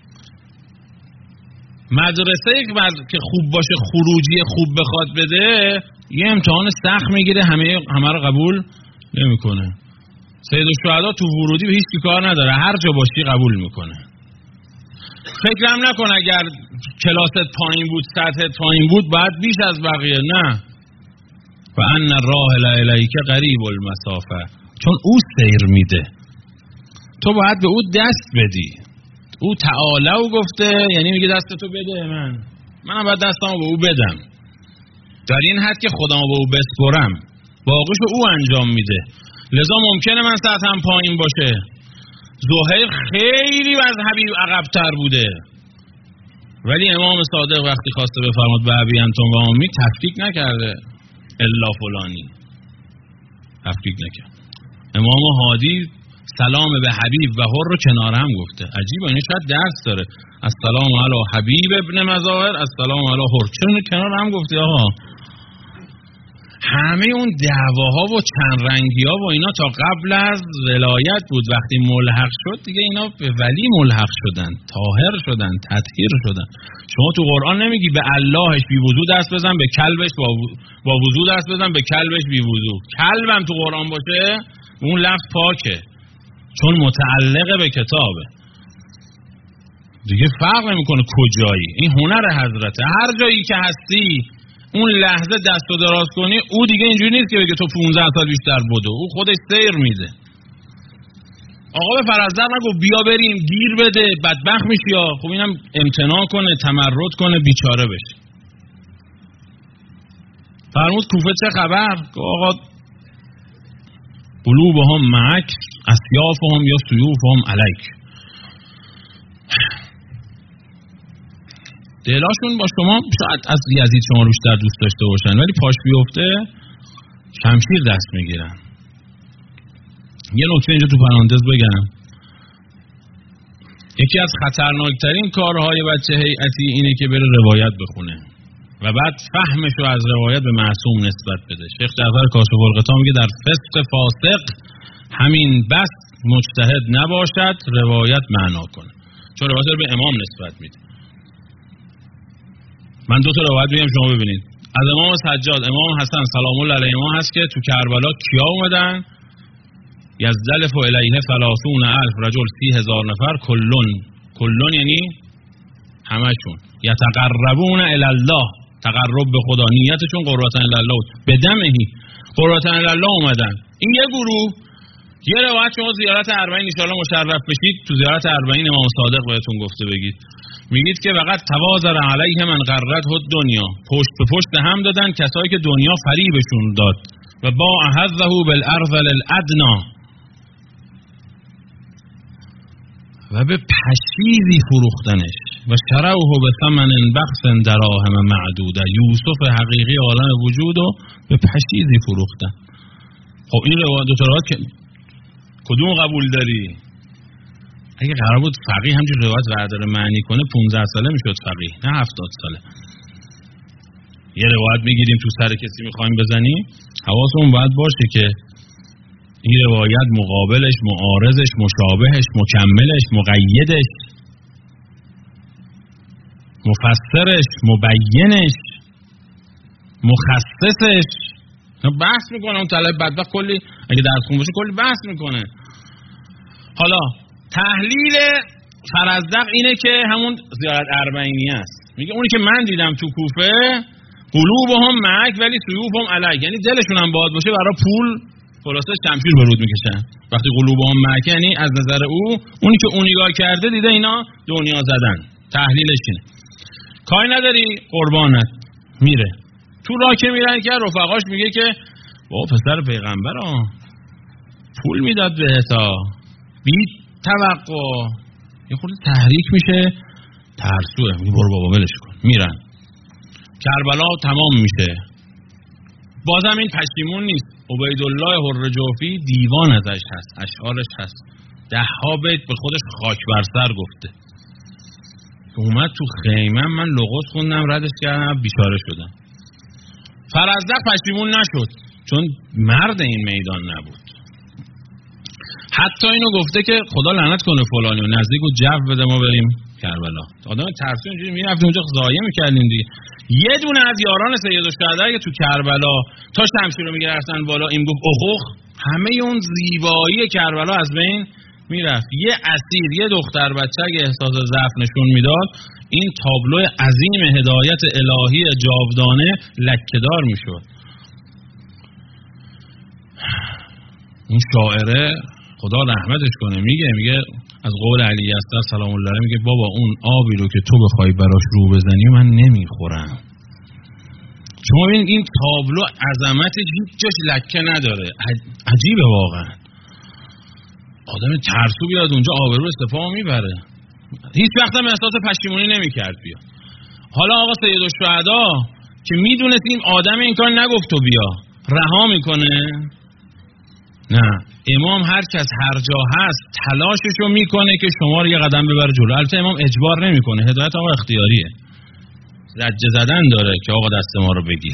مدرسه که خوب باشه خروجی خوب بخواد بده، یه امتحان سخت میگیره، همه رو قبول نمیکنه. سید الشهدا تو ورودی به هیچ کار نداره، هر جا باشی قبول میکنه. فکرم نکن اگر کلاست پایین بود، سطحت پایین بود باید بیش از بقیه. نه. و ان الراه الیک قریب المسافه. چون او سیر میده، تو باید به او دست بدی. او تعالی گفته، یعنی میگه دستتو بده منم باید دستمو به او بدم. در این حد که خودمو به او بسپرم، باقیشو او انجام میده. لذا ممکنه من سطحم پایین باشه. زهیر خیلی مذهبی عقب‌تر بوده، ولی امام صادق وقتی خواسته بفرماد به ابی انتم و امی، تفکیک نکرده الا فلانی، تفکیک نکرد. امام هادی سلام به حبیب و هر رو کنار هم گفته. عجیبه، این شاید درس داره. السلام علی حبیب ابن مظاهر، السلام علی هر. چرا کنار هم گفتی آقا؟ همه اون دعواها و چند رنگی ها و اینا تا قبل از ولایت بود. وقتی ملحق شد دیگه اینا به ولی ملحق شدن، طاهر شدن، تطهیر شدن. شما تو قرآن نمیگی به اللهش بی وضو دست بزن، به کلبش با وضو دست بزن، به کلبش بی وضو. کلبم تو قرآن باشه اون لفظ پاکه، چون متعلق به کتابه. دیگه فرق نمیکنه کجایی. این هنر حضرته. هر جایی که هستی اون لحظه دستو دراز کنی، او دیگه اینجوری نیست که بگه تو 15 سال بیشتر بدو. او خودش سیر میده. آقا به فرزدق نگو بیا بریم، گیر بده، بدبخت میشی یا. خب اینم امتناع کنه، تمرد کنه، بیچاره بشه. فرمود کوفه چه خبر؟ آقا قلوبهم معک، اسیافهم یا سیوفهم علیک. دلاشون با شما شاید از یزید شما رو بیشتر دوست داشته باشن، ولی پاش بیفته شمشیر دست میگیرن. یه نکته اینجا تو پرانتز بگم، یکی از خطرناکترین کارهای بچه هیئتی اینه که بره روایت بخونه و بعد فهمش رو از روایت به معصوم نسبت بده. شیخ جعفر کاشف الغطا میگه در فسق فاسق همین بس مجتهد نباشد روایت معنا کنه، چون روایت رو به امام نسبت میده. من دو تا روایت میگم شما ببینید. از امام سجاد، امام حسن سلام الله علیهما هست که تو کربلا کیا اومدن؟ یزدلف الیه 30,000 رجل، 30,000 نفر، کلون یعنی همشون، یتقربون الی الله، تقرب به خدا، نیتشون قربتن الی الله، بدمهی قربتن الی الله اومدن. این یه گروه. یه روایت شما زیارت اربعین ان شاءالله مشرف بشید، تو زیارت اربعین امام صادق بهتون گفته بگید، میگید که فقط توازر علیه من غرته الدنیا، پشت به پشت هم دادن کسایی که دنیا فریبشون داد، و با احظه بالارذل الادنا، و به پشیزی فروختنش، و شروه به ثمن بخس دراهم معدوده. یوسف حقیقی عالم وجودو به پشیزی فروختن. خب این روایت دو تا روایت که کدوم قبول داری؟ اگه قرار بود فقیه همجور روایت ورداره معنی کنه 15 ساله میشد فقیه، نه 70 ساله. یه روایت میگیریم تو سر کسی میخوایم بزنیم، حواسمون باید باشه که این روایت مقابلش، معارضش، مشابهش، مکملش، مقیدش، مفسرش، مبینش، مخصصش بحث میکنه. اون طالب بدبخت کلی اگه درس خون باشه کلی بحث میکنه. حالا تحلیل فرزدق اینه که همون زیارت اربعینی است. میگه اونی که من دیدم تو کوفه قلوبهم معک ولی سیوفهم علیک، یعنی دلشون هم باهات باشه برای پول خلاصه شمشیر به رود میکشن. وقتی قلوبهم معک یعنی از نظر او، اونی که اون نگاه کرده دیده اینا دنیا زدن. تحلیلش اینه. کاری نداری قربانت میره. تو راه که میرن که رفقاش میگه که با پسر پیغمبر پول میداد بهتا بی توقع، یه خورده تحریک میشه، ترسوه، میگه برو بابا ولش کن. میرن کربلا تمام میشه، بازم این پشیمون نیست. عبیدالله حرجوفی دیوان ازش هست، اشعارش هست، 10 بیت به خودش خاک بر سر گفته. اومد تو خیمه، من لغات خوندم ردش کردم بیچاره شدم. فرزدق پشیمون نشد چون مرد این میدان نبود. حتی اینو گفته که خدا لعنت کنه فلانی و نزدیک و جو بده ما بریم کربلا. آدم ترسو اینجوری میرفت اونجا ضایع میکردیم دیگه. یه دونه از یاران سید الشهدا تو کربلا تا شمشیر رو میگرفتن بالا، این گفت اخوخ، همه اون زیبایی کربلا از بین میرفت. یه اسیر، یه دختر بچه اگه احساس ضعف نشون میداد، این تابلو عظیم هدایت الهی جاودانه لکه‌دار میشد. اون شاعره خدا رحمتش کنه میگه از قول علی اصغر سلام الله علیه، میگه بابا اون آبی رو که تو بخوای براش رو بزنی من نمیخورم. شما ببین این تابلو عظمتش هیچ جاش لکه نداره. عجیبه واقعا. آدم ترسو بیاد اونجا آبرو سپاه میبره. هیچ وقت هم احساس پشیمونی نمیکرد بیا. حالا آقا سید الشهدا که میدونست این آدم این کار نگفت تو بیا، رها میکنه؟ نه، امام هر کس هر جا هست تلاششو میکنه که شما رو یه قدم ببره جلو. البته امام اجبار نمیکنه، هدایت آقا اختیاریه. زجه زدن داره که آقا دست ما رو بگیر.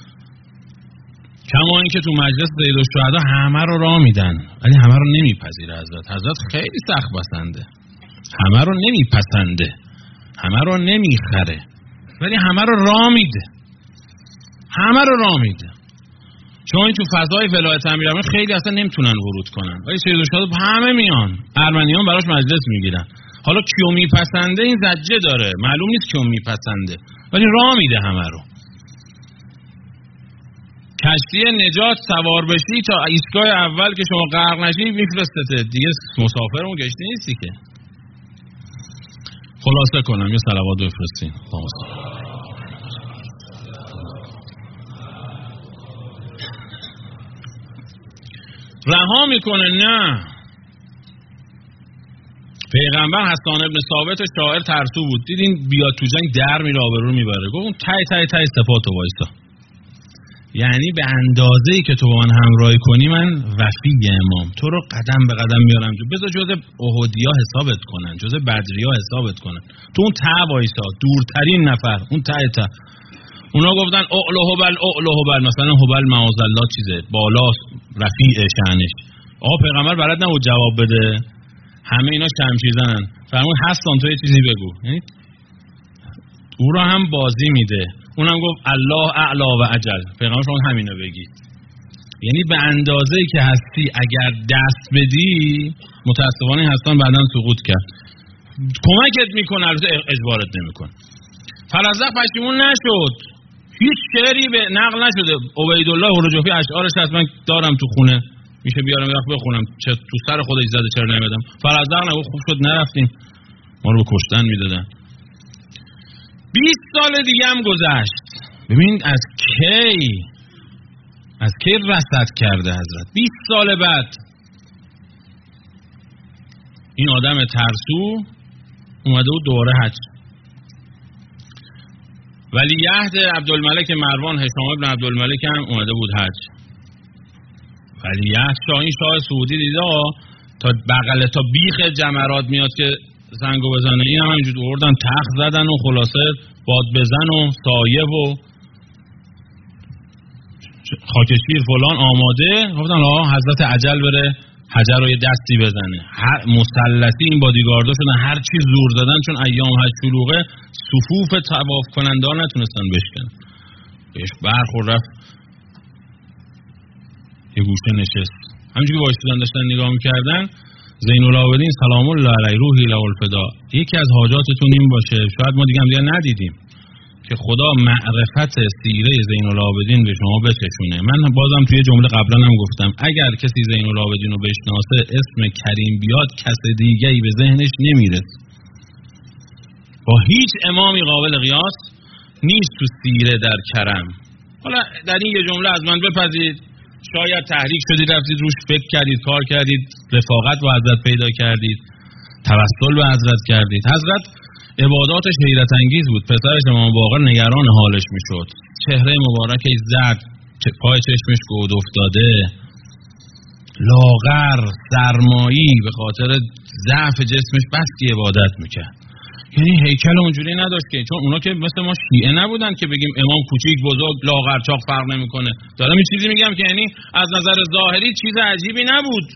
کما این که تو مجلس سید الشهدا همه رو راه میدن ولی همه رو نمیپذیره حضرت خیلی سخت بسنده. همه رو نمیپسنده، همه رو نمیخره ولی همه رو راه میده. همه رو راه میده. چون تو فضای ولایت امیرالمومنین خیلی اصلا نمیتونن ورود کنن ولی سید الشهدا همه میان، ارمنیان براش مجلس میگیرن. حالا کیو میپسنده این زجه داره، معلوم نیست کیو میپسنده ولی راه میده همه رو. کشتی نجات سوار بشی تا ایستگاه اول که شما غرق نشی میفرستته دیگه، مسافر اون کشتی نیستی که. خلاصه کنم یه صلوات بفرستین. رها میکنه؟ نه. پیغمبر حسان ابن ثابت شاعر ترسو بود، دیدین بیاد تو جنگ در میره آبرو میبره، گفت اون تای سپاه تو وایسا، یعنی به اندازه‌ای که تو با من همراهی کنی من وفی امام، تو رو قدم به قدم میارم جو، بذار جزء احدیا حسابت کنن، جزء بدریا حسابت کنن، تو اون ته وایسا، دورترین نفر، اون ته. اونا گفتن اعلو هبل، مثلا هبل معاذالله چیزه بالا رفیع شأنش. آقا پیغمبر بلد نبود جواب بده، همه اینا شمشیر زنن. فرمود حسن تو یه چیزی بگو، او را هم بازی میده. اونم گفت الله اعلا و اجل، پیغمبر شما همینو بگی. یعنی به اندازه‌ای که هستی اگر دست بدی، متاسفانه حسن بعداً سقوط کرد. کمکت میکنه البته اجبارت نمیکنه. فرزدق پشیمون نشد. هیچ شعری به نقل نشده. عبیدالله حرجوفی اشعارش هست، من دارم تو خونه، میشه بیارم یه وقت بخونم. چه تو سر خودش زده چرا نمیدم. فرزدق نگفت خوب شد نرفتیم، ما رو به کشتن میدادن. 20 سال دیگه هم گذشت. ببین از کی رصد کرده حضرت. 20 سال بعد این آدم ترسو اومده بود دوباره حج. ولیعهد عبدالملک مروان هشام ابن عبدالملک هم اومده بود حج. ولیعهد این شاه سعودی دیده تا بغل تا بیخ جمرات میاد که زنگو بزنه، این هم همینجور آوردن تخت زدن و خلاصه باد بزن و سایه و خاکشیر فلان آماده. گفتن حضرت عجل بره حجر رو یه دستی بزنه. هر مثلثی این بادیگاردا شدن، هر چی زور دادن چون ایام حج شلوغه، صفوف طواف کننده ها نتونستن بشکنن. بهش برخورد، رفت یه گوشه نشست. همینجوری که وایسادن داشتن نگاه می‌کردن، زین العابدین سلام الله علیه روحی له الفدا، یکی از حاجاتتون این باشه، شاید ما دیگه هم ندیدیم، که خدا معرفت سیره زین العابدین به شما بچشونه. من بازم توی جمله قبلا هم گفتم اگر کسی زین العابدین رو بشناسه اسم کریم بیاد کس دیگه‌ای به ذهنش نمیرسه. با هیچ امامی قابل قیاس نیست تو سیره در کرم. حالا در این یه جمله از من بپذیرید شاید تحریک شدید رفتید روش فکر کردید کار کردید رفاقت با حضرت پیدا کردید توسل به حضرت کردید. حضرت عباداتش حیرت انگیز بود. پسرش امام باقر نگران حالش میشد. چهره مبارکش زرد، پای چشمش گود افتاده، لاغر، سرمایی، به خاطر ضعف جسمش بستی عبادت میکرد. یعنی هیکل اونجوری نداشت که، چون اونا که مثل ما شیعه نبودن که بگیم امام کوچیک بزرگ لاغر چاق فرق نمیکنه. دارم این چیزی میگم که یعنی از نظر ظاهری چیز عجیبی نبود.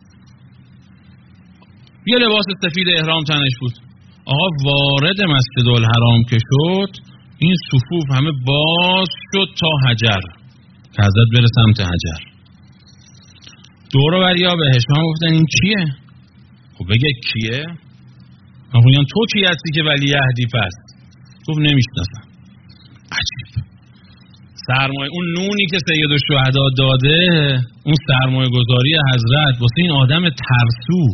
یه لباس سفید احرام تنش بود. آقا وارد مسجد الحرام که شد این صفوف همه باز شد تا حجر که حضرت بره سمت حجر. دور و بریا بهش من گفتن این کیه؟ خب بگه کیه؟ من گفتم تو کی هستی که ولی عهدی پس؟ گفت نمیشناسم. عجیب. سرمایه اون نونی که سید الشهدا داده، اون سرمایه گذاری حضرت واسه این آدم ترسو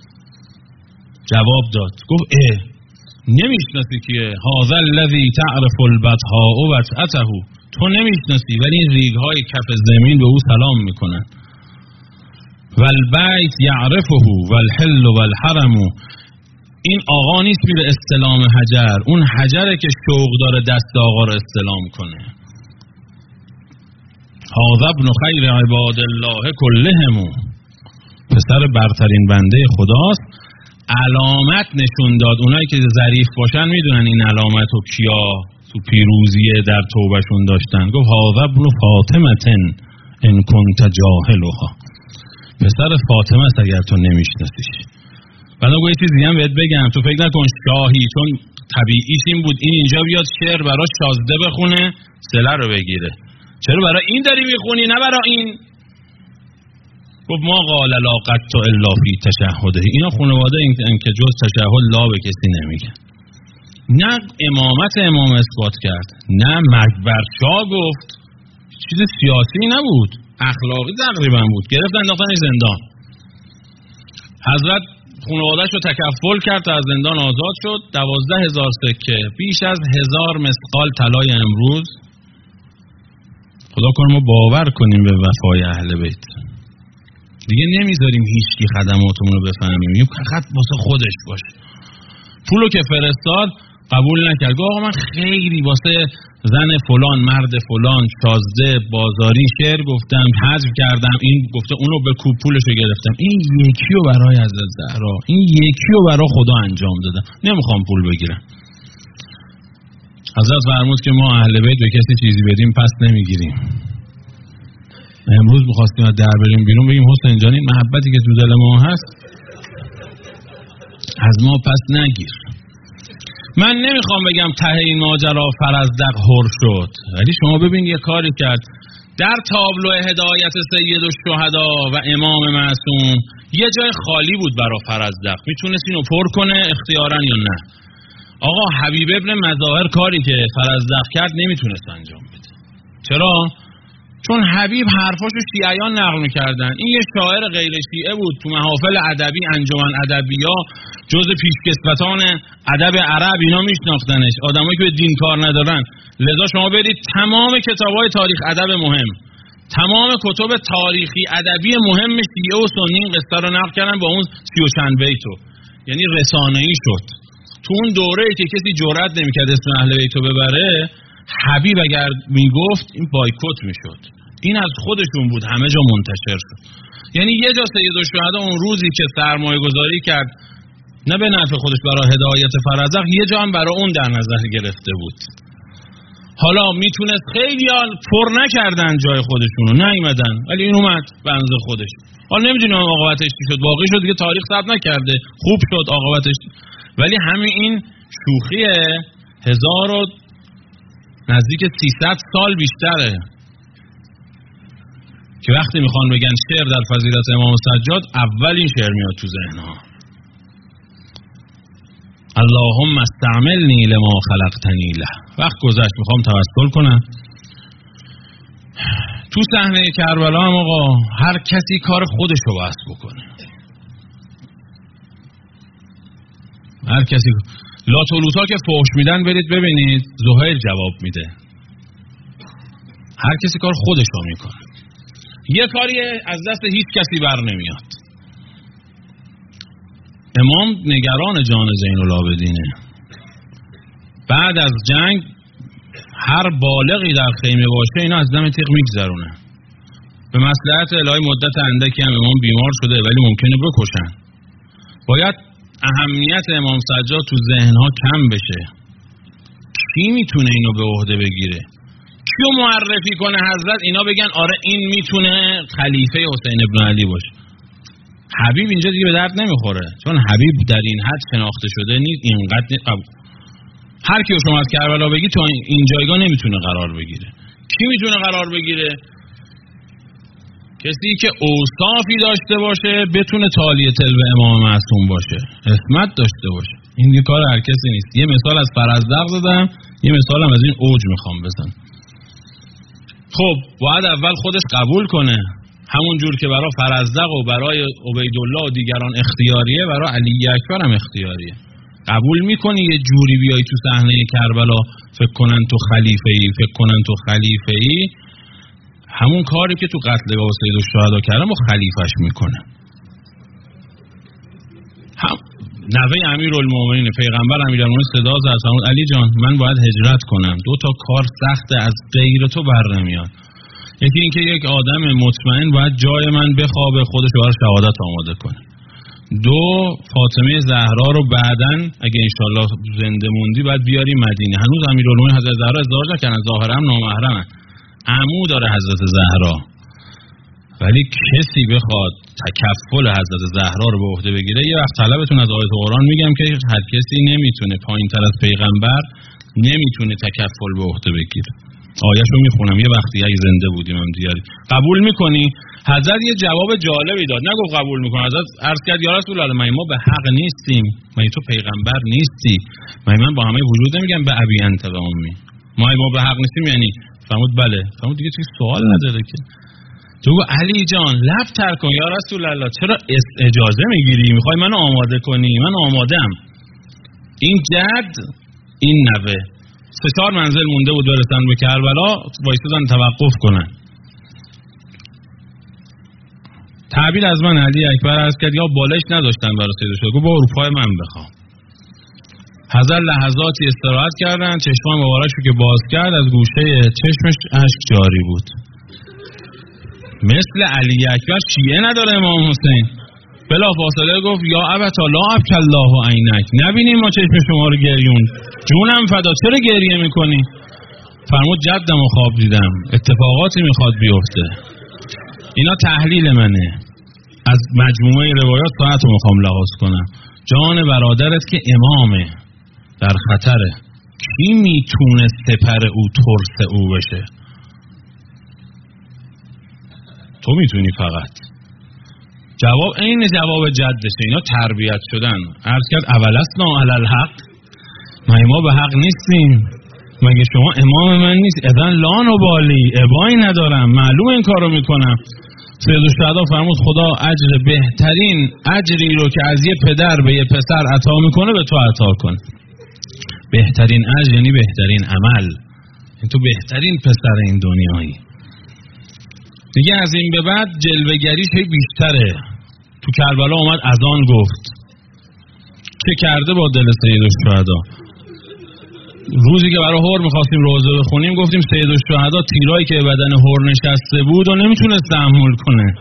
جواب داد. گفت نمیشناسی کیه؟ هذا الذی تعرف البطحاء وطأته. تو نمیشناسی ولی این ریگ‌های کف زمین به او سلام میکنن. والبیت یعرفه والحل والحرم. این آقا نیست میره استلام حجر، اون حجره که شوق داره دست آقا رو استلام کنه. هذا ابن خیر عباد الله کلهم. پسر برترین بنده خداست. علامت نشون داد. اونایی که ظریف باشن میدونن این علامت رو کیا تو پیروزیه در توبهشون داشتن. گفت هذا ابن فاطمه ان کنت جاهلها. پسر فاطمه است اگر تو نمیشناسیش. بعد یه چیزی هم بهت بگم، تو فکر نکن شاهی، چون طبیعیش این بود این اینجا بیاد شعر برای شازده بخونه صله رو بگیره. چرا برای این داری میخونی نه برای این؟ گفت ما قال لا قط الا فی تشهده. اینا خانواده این که جز تشهد لا به کسی نمیگن. نه امامت امام اثبات کرد، نه مکبر شاه گفت. چیز سیاسی نبود، اخلاقی تقریبا بود. گرفتن انداختنش زندان. حضرت خانواده‌اش رو تکفل کرد تا از زندان آزاد شد. 12,000 سکه، بیش از 1000 مثقال طلای امروز. خدا کنه ما باور کنیم به وفای اهل بیت. دیگه نمیذاریم هیچکی خدماتمون رو بفهمیم. میگیم فقط واسه خودش باشه. پولو که فرستاد قبول نکرد. گفت آقا من خیلی واسه زن فلان، مرد فلان، شازده، بازاری شعر گفتم، حذف کردم. این گفته اونو به کوب پولشو گرفتم. این یکی رو برای حضرت زهرا، این یکی رو برای خدا انجام دادم. نمیخوام پول بگیرم. حضرت فرمود که ما اهل بیت به کسی چیزی بدیم پس نمیگیریم. امروز می‌خواستیم از در بریم بیرون بگیم حسین جان این محبتی که تو دل ما هست از ما پس نگیر. من نمیخوام بگم ته این ماجرا فرزدق هر شد، ولی شما ببین یه کاری کرد در تابلو هدایت سید الشهدا و امام معصوم یه جای خالی بود برای فرزدق. میتونست اینو پر کنه اختیاراً یا نه. آقا حبیب ابن مظاهر کاری که فرزدق کرد نمیتونست انجام بده. چرا؟ چون حبیب حرفاشو شیعیان نقل میکردن. این یه شاعر غیر شیعه بود، تو محافل ادبی انجمن ادبیا جز پیشکسوتان ادب عرب اینا میشناختنش، آدمایی که به دین کار ندارن. لذا شما برید تمام کتابای تاریخ ادب مهم، تمام کتب تاریخی ادبی مهم شیعه و سنی این قصه رو نقل کردن با اون 30 و چند بیتو. یعنی رسانه‌ای شد. تو اون دوره‌ای که کسی جرئت نمی‌کرد اسم اهل بیتو ببره، حبیب اگر میگفت این بایکوت میشد. این از خودشون بود، همه جا منتشر شد. یعنی یه جا سید الشهدا اون روزی که سرمایه گذاری کرد نه به نفع خودش برای هدایت فرزدق، یه جا هم برای اون در نظر گرفته بود. حالا میتونست خیلیان پر نکردن جای خودشونو، نیومدن، ولی این اومد بنز خودش. حالا نمیدونم عاقبتش چی شد، واقعی شد دیگه تاریخ ثبت نکرده، خوب شد عاقبتش. ولی همین این شوخیه 1000 نزدیک 300 سال بیشتره که وقتی میخوان بگن شعر در فضیلت امام سجاد اول این شعر میاد تو ذهنها. اللهم استعملنی لما خلقتنی له. وقت گذشت، میخوام توسل کنم. تو صحنه کربلا هم آقا هر کسی کار خودش رو بس بکنه. هر کسی لاتولوتا که فحش میدن برید ببینید زهیر جواب میده. هر کسی کار خودش رو میکنه. یه کاری از دست هیچ کسی بر نمیاد. امام نگران جان زین العابدینه. بعد از جنگ هر بالغی در خیمه باشه اینا از دم تیغ میگذرونه. به مصلحت الهی مدت اندکی هم امام بیمار شده ولی ممکنه بکشن. باید اهمیت امام سجاد تو ذهنها کم بشه. کی میتونه اینو به عهده بگیره؟ کیو معرفی کنه حضرت اینا بگن آره این میتونه خلیفه حسین ابن علی باشه؟ حبیب اینجا دیگه به درد نمیخوره، چون حبیب در این حد شناخته شده نیست. اینقدر هر کیو شما از کربلا بگی تو این جایگاه نمیتونه قرار بگیره. کی میتونه قرار بگیره؟ کسی که اوصافی داشته باشه، بتونه تالیه تلو امام معصوم باشه، عصمت داشته باشه. این یه کار هر کسی نیست. یه مثال از فرزدق زدم، یه مثال هم از این اوج میخوام بزنم. خب باید اول خودش قبول کنه، همون جور که برای فرزدق و برای عبیدالله و دیگران اختیاریه، برای علی اکبر هم اختیاریه. قبول میکنی یه جوری بیای تو صحنه کربلا فکر کنن تو خلیفه‌ای، همون کاری که تو قتلگاه سید الشهدا کردن و خلیفش میکنه. هم نوه امیرالمومنین پیغمبر امیرالمومنین صدا زد فرمود علی جان من باید هجرت کنم، 2 تا کار سخته از غیر تو بر نمیاد. یکی اینکه یک آدم مطمئن باید جای من بخوابه، خودش برای شهادت آماده کنه. 2 فاطمه زهرا رو بعدن اگه انشالله زنده موندی باید بیاری مدینه. هنوز امیرالمومنین حضرت زهرا ازدواج نکردن، ظاهرا نامحرمن، عمو داره حضرت زهرا، ولی کسی بخواد تکفل حضرت زهرا رو به عهده بگیره، یه وقت طلبتون از آیت قرآن میگم که هر کسی نمیتونه پایین‌تر از پیغمبر نمیتونه تکفل به عهده بگیره. آیه‌شو میخونم یه وقتی اگه زنده بودیم هم دیاری. قبول میکنی؟ حضرت یه جواب جالبی داد، نگفت قبول میکنم. حضرت عرض کرد یا رسول الله ما به حق نیستیم، ما تو پیغمبر نیستی، من با همه وجود نمیگم به ابی انت و امی، ما به حق نیستیم یعنی؟ فرمود بله. فرمود دیگه توی سوال نداره که. تو گو علی جان لب تر کن یا رسول الله، چرا اجازه میگیری؟ میخوای منو آماده کنی؟ من آمادم. این جد این نوه 3-4 منزل مونده بود برسن به کربلا، وایسادن توقف کنن. تعبیر از من علی اکبر عرض کرد یا بالش نداشتن برای سید شد، گفت با اروپای من بخوام. حضرت لحظاتی استراحت کردن، چشمان مبارکشو که باز کرد از گوشه چشمش اشک جاری بود. مثل علی اکبر شیعه نداره امام حسین. بلا فاصله گفت یا ابتا لا ابک الله عینک، نبینیم ما چشم شما رو گریون، جونم فدا، چرا گریه میکنی؟ فرمود جدم و خواب دیدم، اتفاقاتی میخواد بیفته. اینا تحلیل منه، از مجموعه روایات ساعت رو میخوام لحاظ کنم. جان برادرت که امامه در خطره، کی میتونه سپر او ترس او بشه؟ تو میتونی فقط. جواب این جواب جدشه، اینا تربیت شدن. عرض کرد اولسنا علی الحق، ما به حق نیستیم، مگه شما امام من نیست؟ اذن لا نبالی، ابایی ندارم، معلوم این کارو میکنم. سید الشهدا فرمود خدا اجر بهترین اجری رو که از یه پدر به یه پسر عطا میکنه به تو عطا کن. بهترین اجر یعنی بهترین عمل، تو بهترین پسر این دنیایی. دیگه از این به بعد جلوه‌گریش بیشتره. تو کربلا اومد اذان گفت، چه کرده با دل سید الشهدا. روزی که برای هور میخواستیم روزه بخونیم گفتیم سید الشهدا تیرایی که بدن هور نشسته بود و نمیتونست تحمل کنه.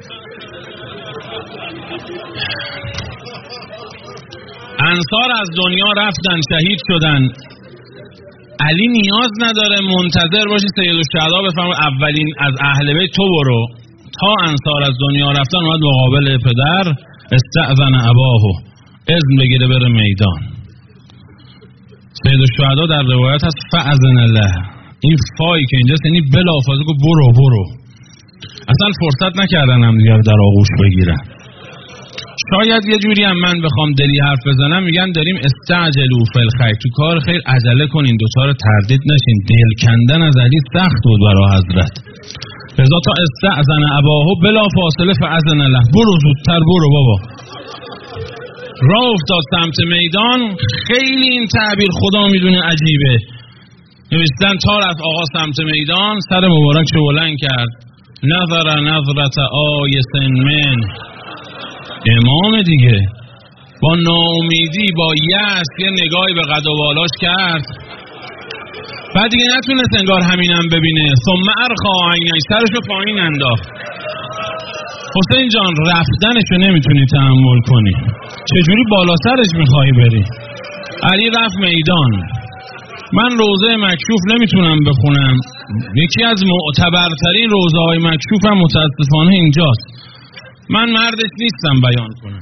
انصار از دنیا رفتن، شهید شدن. علی نیاز نداره منتظر باشی سید الشهدا بفرماد اولین از اهل بیت تو برو. تا انصار از دنیا رفتن اومد مقابل پدر، استأذن اباه، اذن بگیره بره میدان. سید الشهدا در روایت هست فأذن له، این فایی که اینجاست یعنی بلافاصله گفت برو. اصلا فرصت نکردن هم دیگر در آغوش بگیرن. شاید یه جوری هم من بخوام دلی حرف بزنم میگن داریم استعجلوا فی الخیر، تو کار خیر عجله کنین، دوچار تردید نشین. دل کندن از علی سخت بود برای حضرت، لذا تا استأذن اباه بلا فاصله فاذن له، برو زودتر برو بابا. راه افتاد سمت میدان. خیلی این تعبیر خدا میدونه عجیبه. نوشتن تا رفت آقا سمت میدان، سر مبارک شو بلند کرد، نظر نظرت آیس من، امام دیگه با ناامیدی با یأس یه نگاهی به قد و بالاش کرد، بعد دیگه نتونست انگار همینم ببینه. ثم ارخا عینیه، سرشو پایین انداخت. حسین جان رفتنشو نمیتونی تحمل کنی، چجوری بالا سرش میخوایی بری؟ علی رفت میدان. من روضه مکشوف نمیتونم بخونم، یکی از معتبرترین روضه های مکشوف هم متاسفانه اینجاست، من مردش نیستم بیان کنم.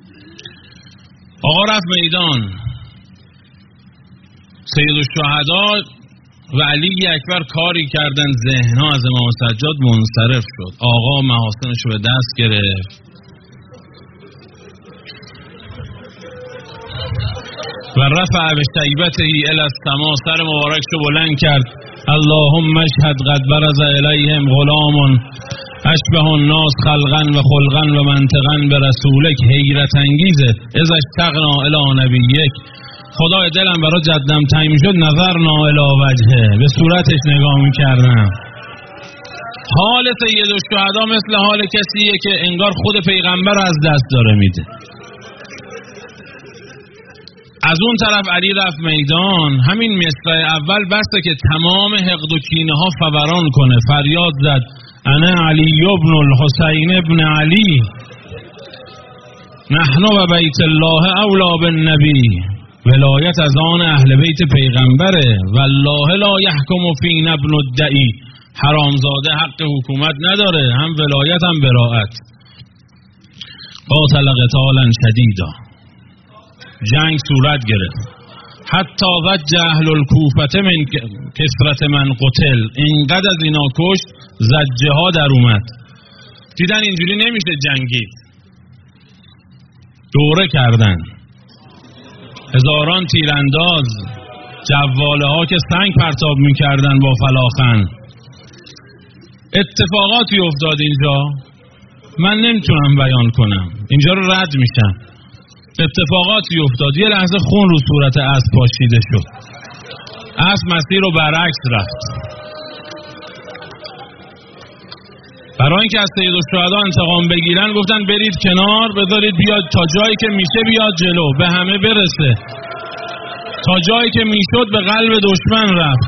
آقا رفت میدان، سید الشهدا و علی اکبر کاری کردن ذهنها از امام سجاد منصرف شد. آقا محاسنشو به دست گرفت و رفع بشیبته الی السما، سر مبارکشو بلند کرد. اللهم اشهد قد برز الیهم غلام اشبه الناس خلقا و خلقا و منطقا به رسولک، حیرت انگیزه. اذ اشتقنا الی نبیک، خدای دلم برای جدم تنگ شد، نظرنا الی وجهه، به صورتش نگاه میکردم. حال سید الشهدا مثل حال کسیه که انگار خود پیغمبر از دست داره میده. از اون طرف علی رفت میدان. همین مصرع اول بسته که تمام حقد و کینه ها فوران کنه. فریاد زد انا علی ابن الحسین ابن علی، نحن و بیت الله اولا بالنبی، ولایت از آن اهل بیت پیغمبره. والله لا یحکم فینا ابن الدعی، حرامزاده حق حکومت نداره، هم ولایت هم براءت. قاتل قتالا شدیدا، جنگ صورت گرفت. حتی وجه اهل الکوفه من کثرت من قتل، اینقدر از اینا کشت زجه ها در اومد. دیدن اینجوری نمیشه جنگید، دوره کردن. هزاران تیرانداز، جواله ها که سنگ پرتاب میکردن با فلاخن. اتفاقاتی افتاد اینجا، من نمیتونم بیان کنم، اینجا رو رد میشم. اتفاقاتی افتاد، یه لحظه خون رو صورت اسب پاشیده شد، اسب مسیر رو برعکس رفت. برای اینکه از سید الشهدا انتقام بگیرن گفتن برید کنار، بذارید بیاد تا جایی که میشه بیاد جلو، به همه برسه. تا جایی که میشد به قلب دشمن رفت.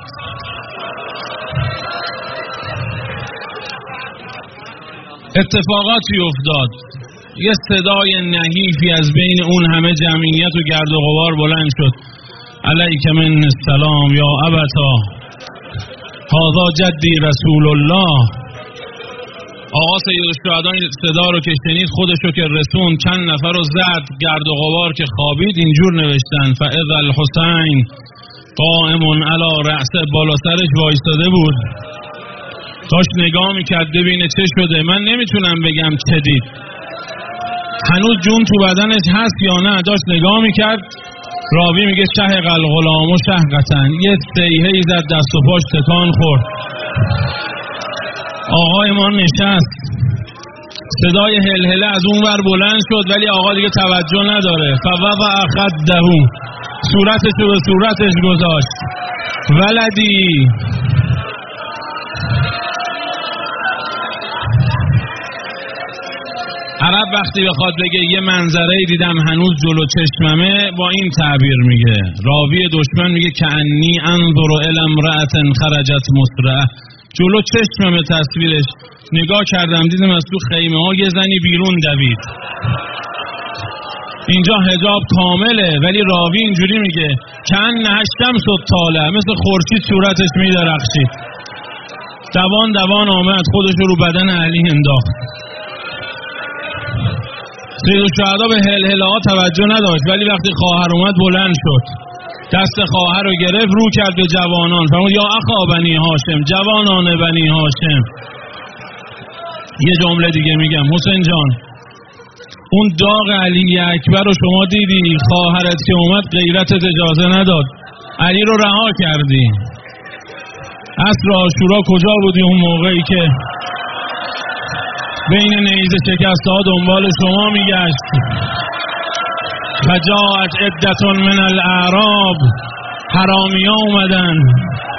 اتفاقاتی افتاد، یه صدای نحیفی از بین اون همه جمعیت و گرد و غبار بلند شد. علیک من السلام یا ابتا، هذا جدی رسول الله. آقا سید الشهدا صدا رو که شنید خودشو که رسون، چند نفر رو زد، گرد و غبار که خوابید اینجور نوشتن فاذا الحسین قائم علی رأسه، بالا سرش وایستاده بود، داشت نگاه میکرد ببینه چه شده. من نمیتونم بگم چه دید، هنوز جون تو بدنش هست یا نه، داشت نگاه میکرد. راوی میگه شهق الغلام و شهقتن، یه سیحه‌ای زد، دست و پاش تکان خورد. آقای ما نشست، صدای هلهله از اون ور بلند شد، ولی آقا دیگه توجه نداره. فوضع خده، صورتش رو به صورتش گذاشت. ولدی، عرب وقتی بخواد بگه یه منظره دیدم هنوز جلو چشممه، با این تعبیر میگه. راوی دشمن میگه کأنی انظر الی امرأة خرجت مسرعه، جلو چشممه تصویرش، نگاه کردم دیدم از تو خیمه ها یه زنی بیرون دوید. اینجا حجاب کامله، ولی راوی اینجوری میگه کأن الشمس طالع، مثل خورشید صورتش میدرخشید. دوان دوان آمد، خودش رو بدن علی انداخت. سید الشهدا به هلهله ها توجه نداشت، ولی وقتی خواهر اومد بلند شد، دست خواهر رو گرفت، رو کرد به جوانان، فرمود یا اخا بنی هاشم، جوانان بنی هاشم. یه جمله دیگه میگم، حسین جان اون داغ علی اکبر رو شما دیدی، خواهرت که اومد غیرتت اجازه نداد، علی رو رها کردی. عصر عاشورا کجا بودی اون موقعی که بین نیزه شکست‌ها دنبال شما میگشت؟ فجاءت عدة من الاعراب، حرامی ها اومدن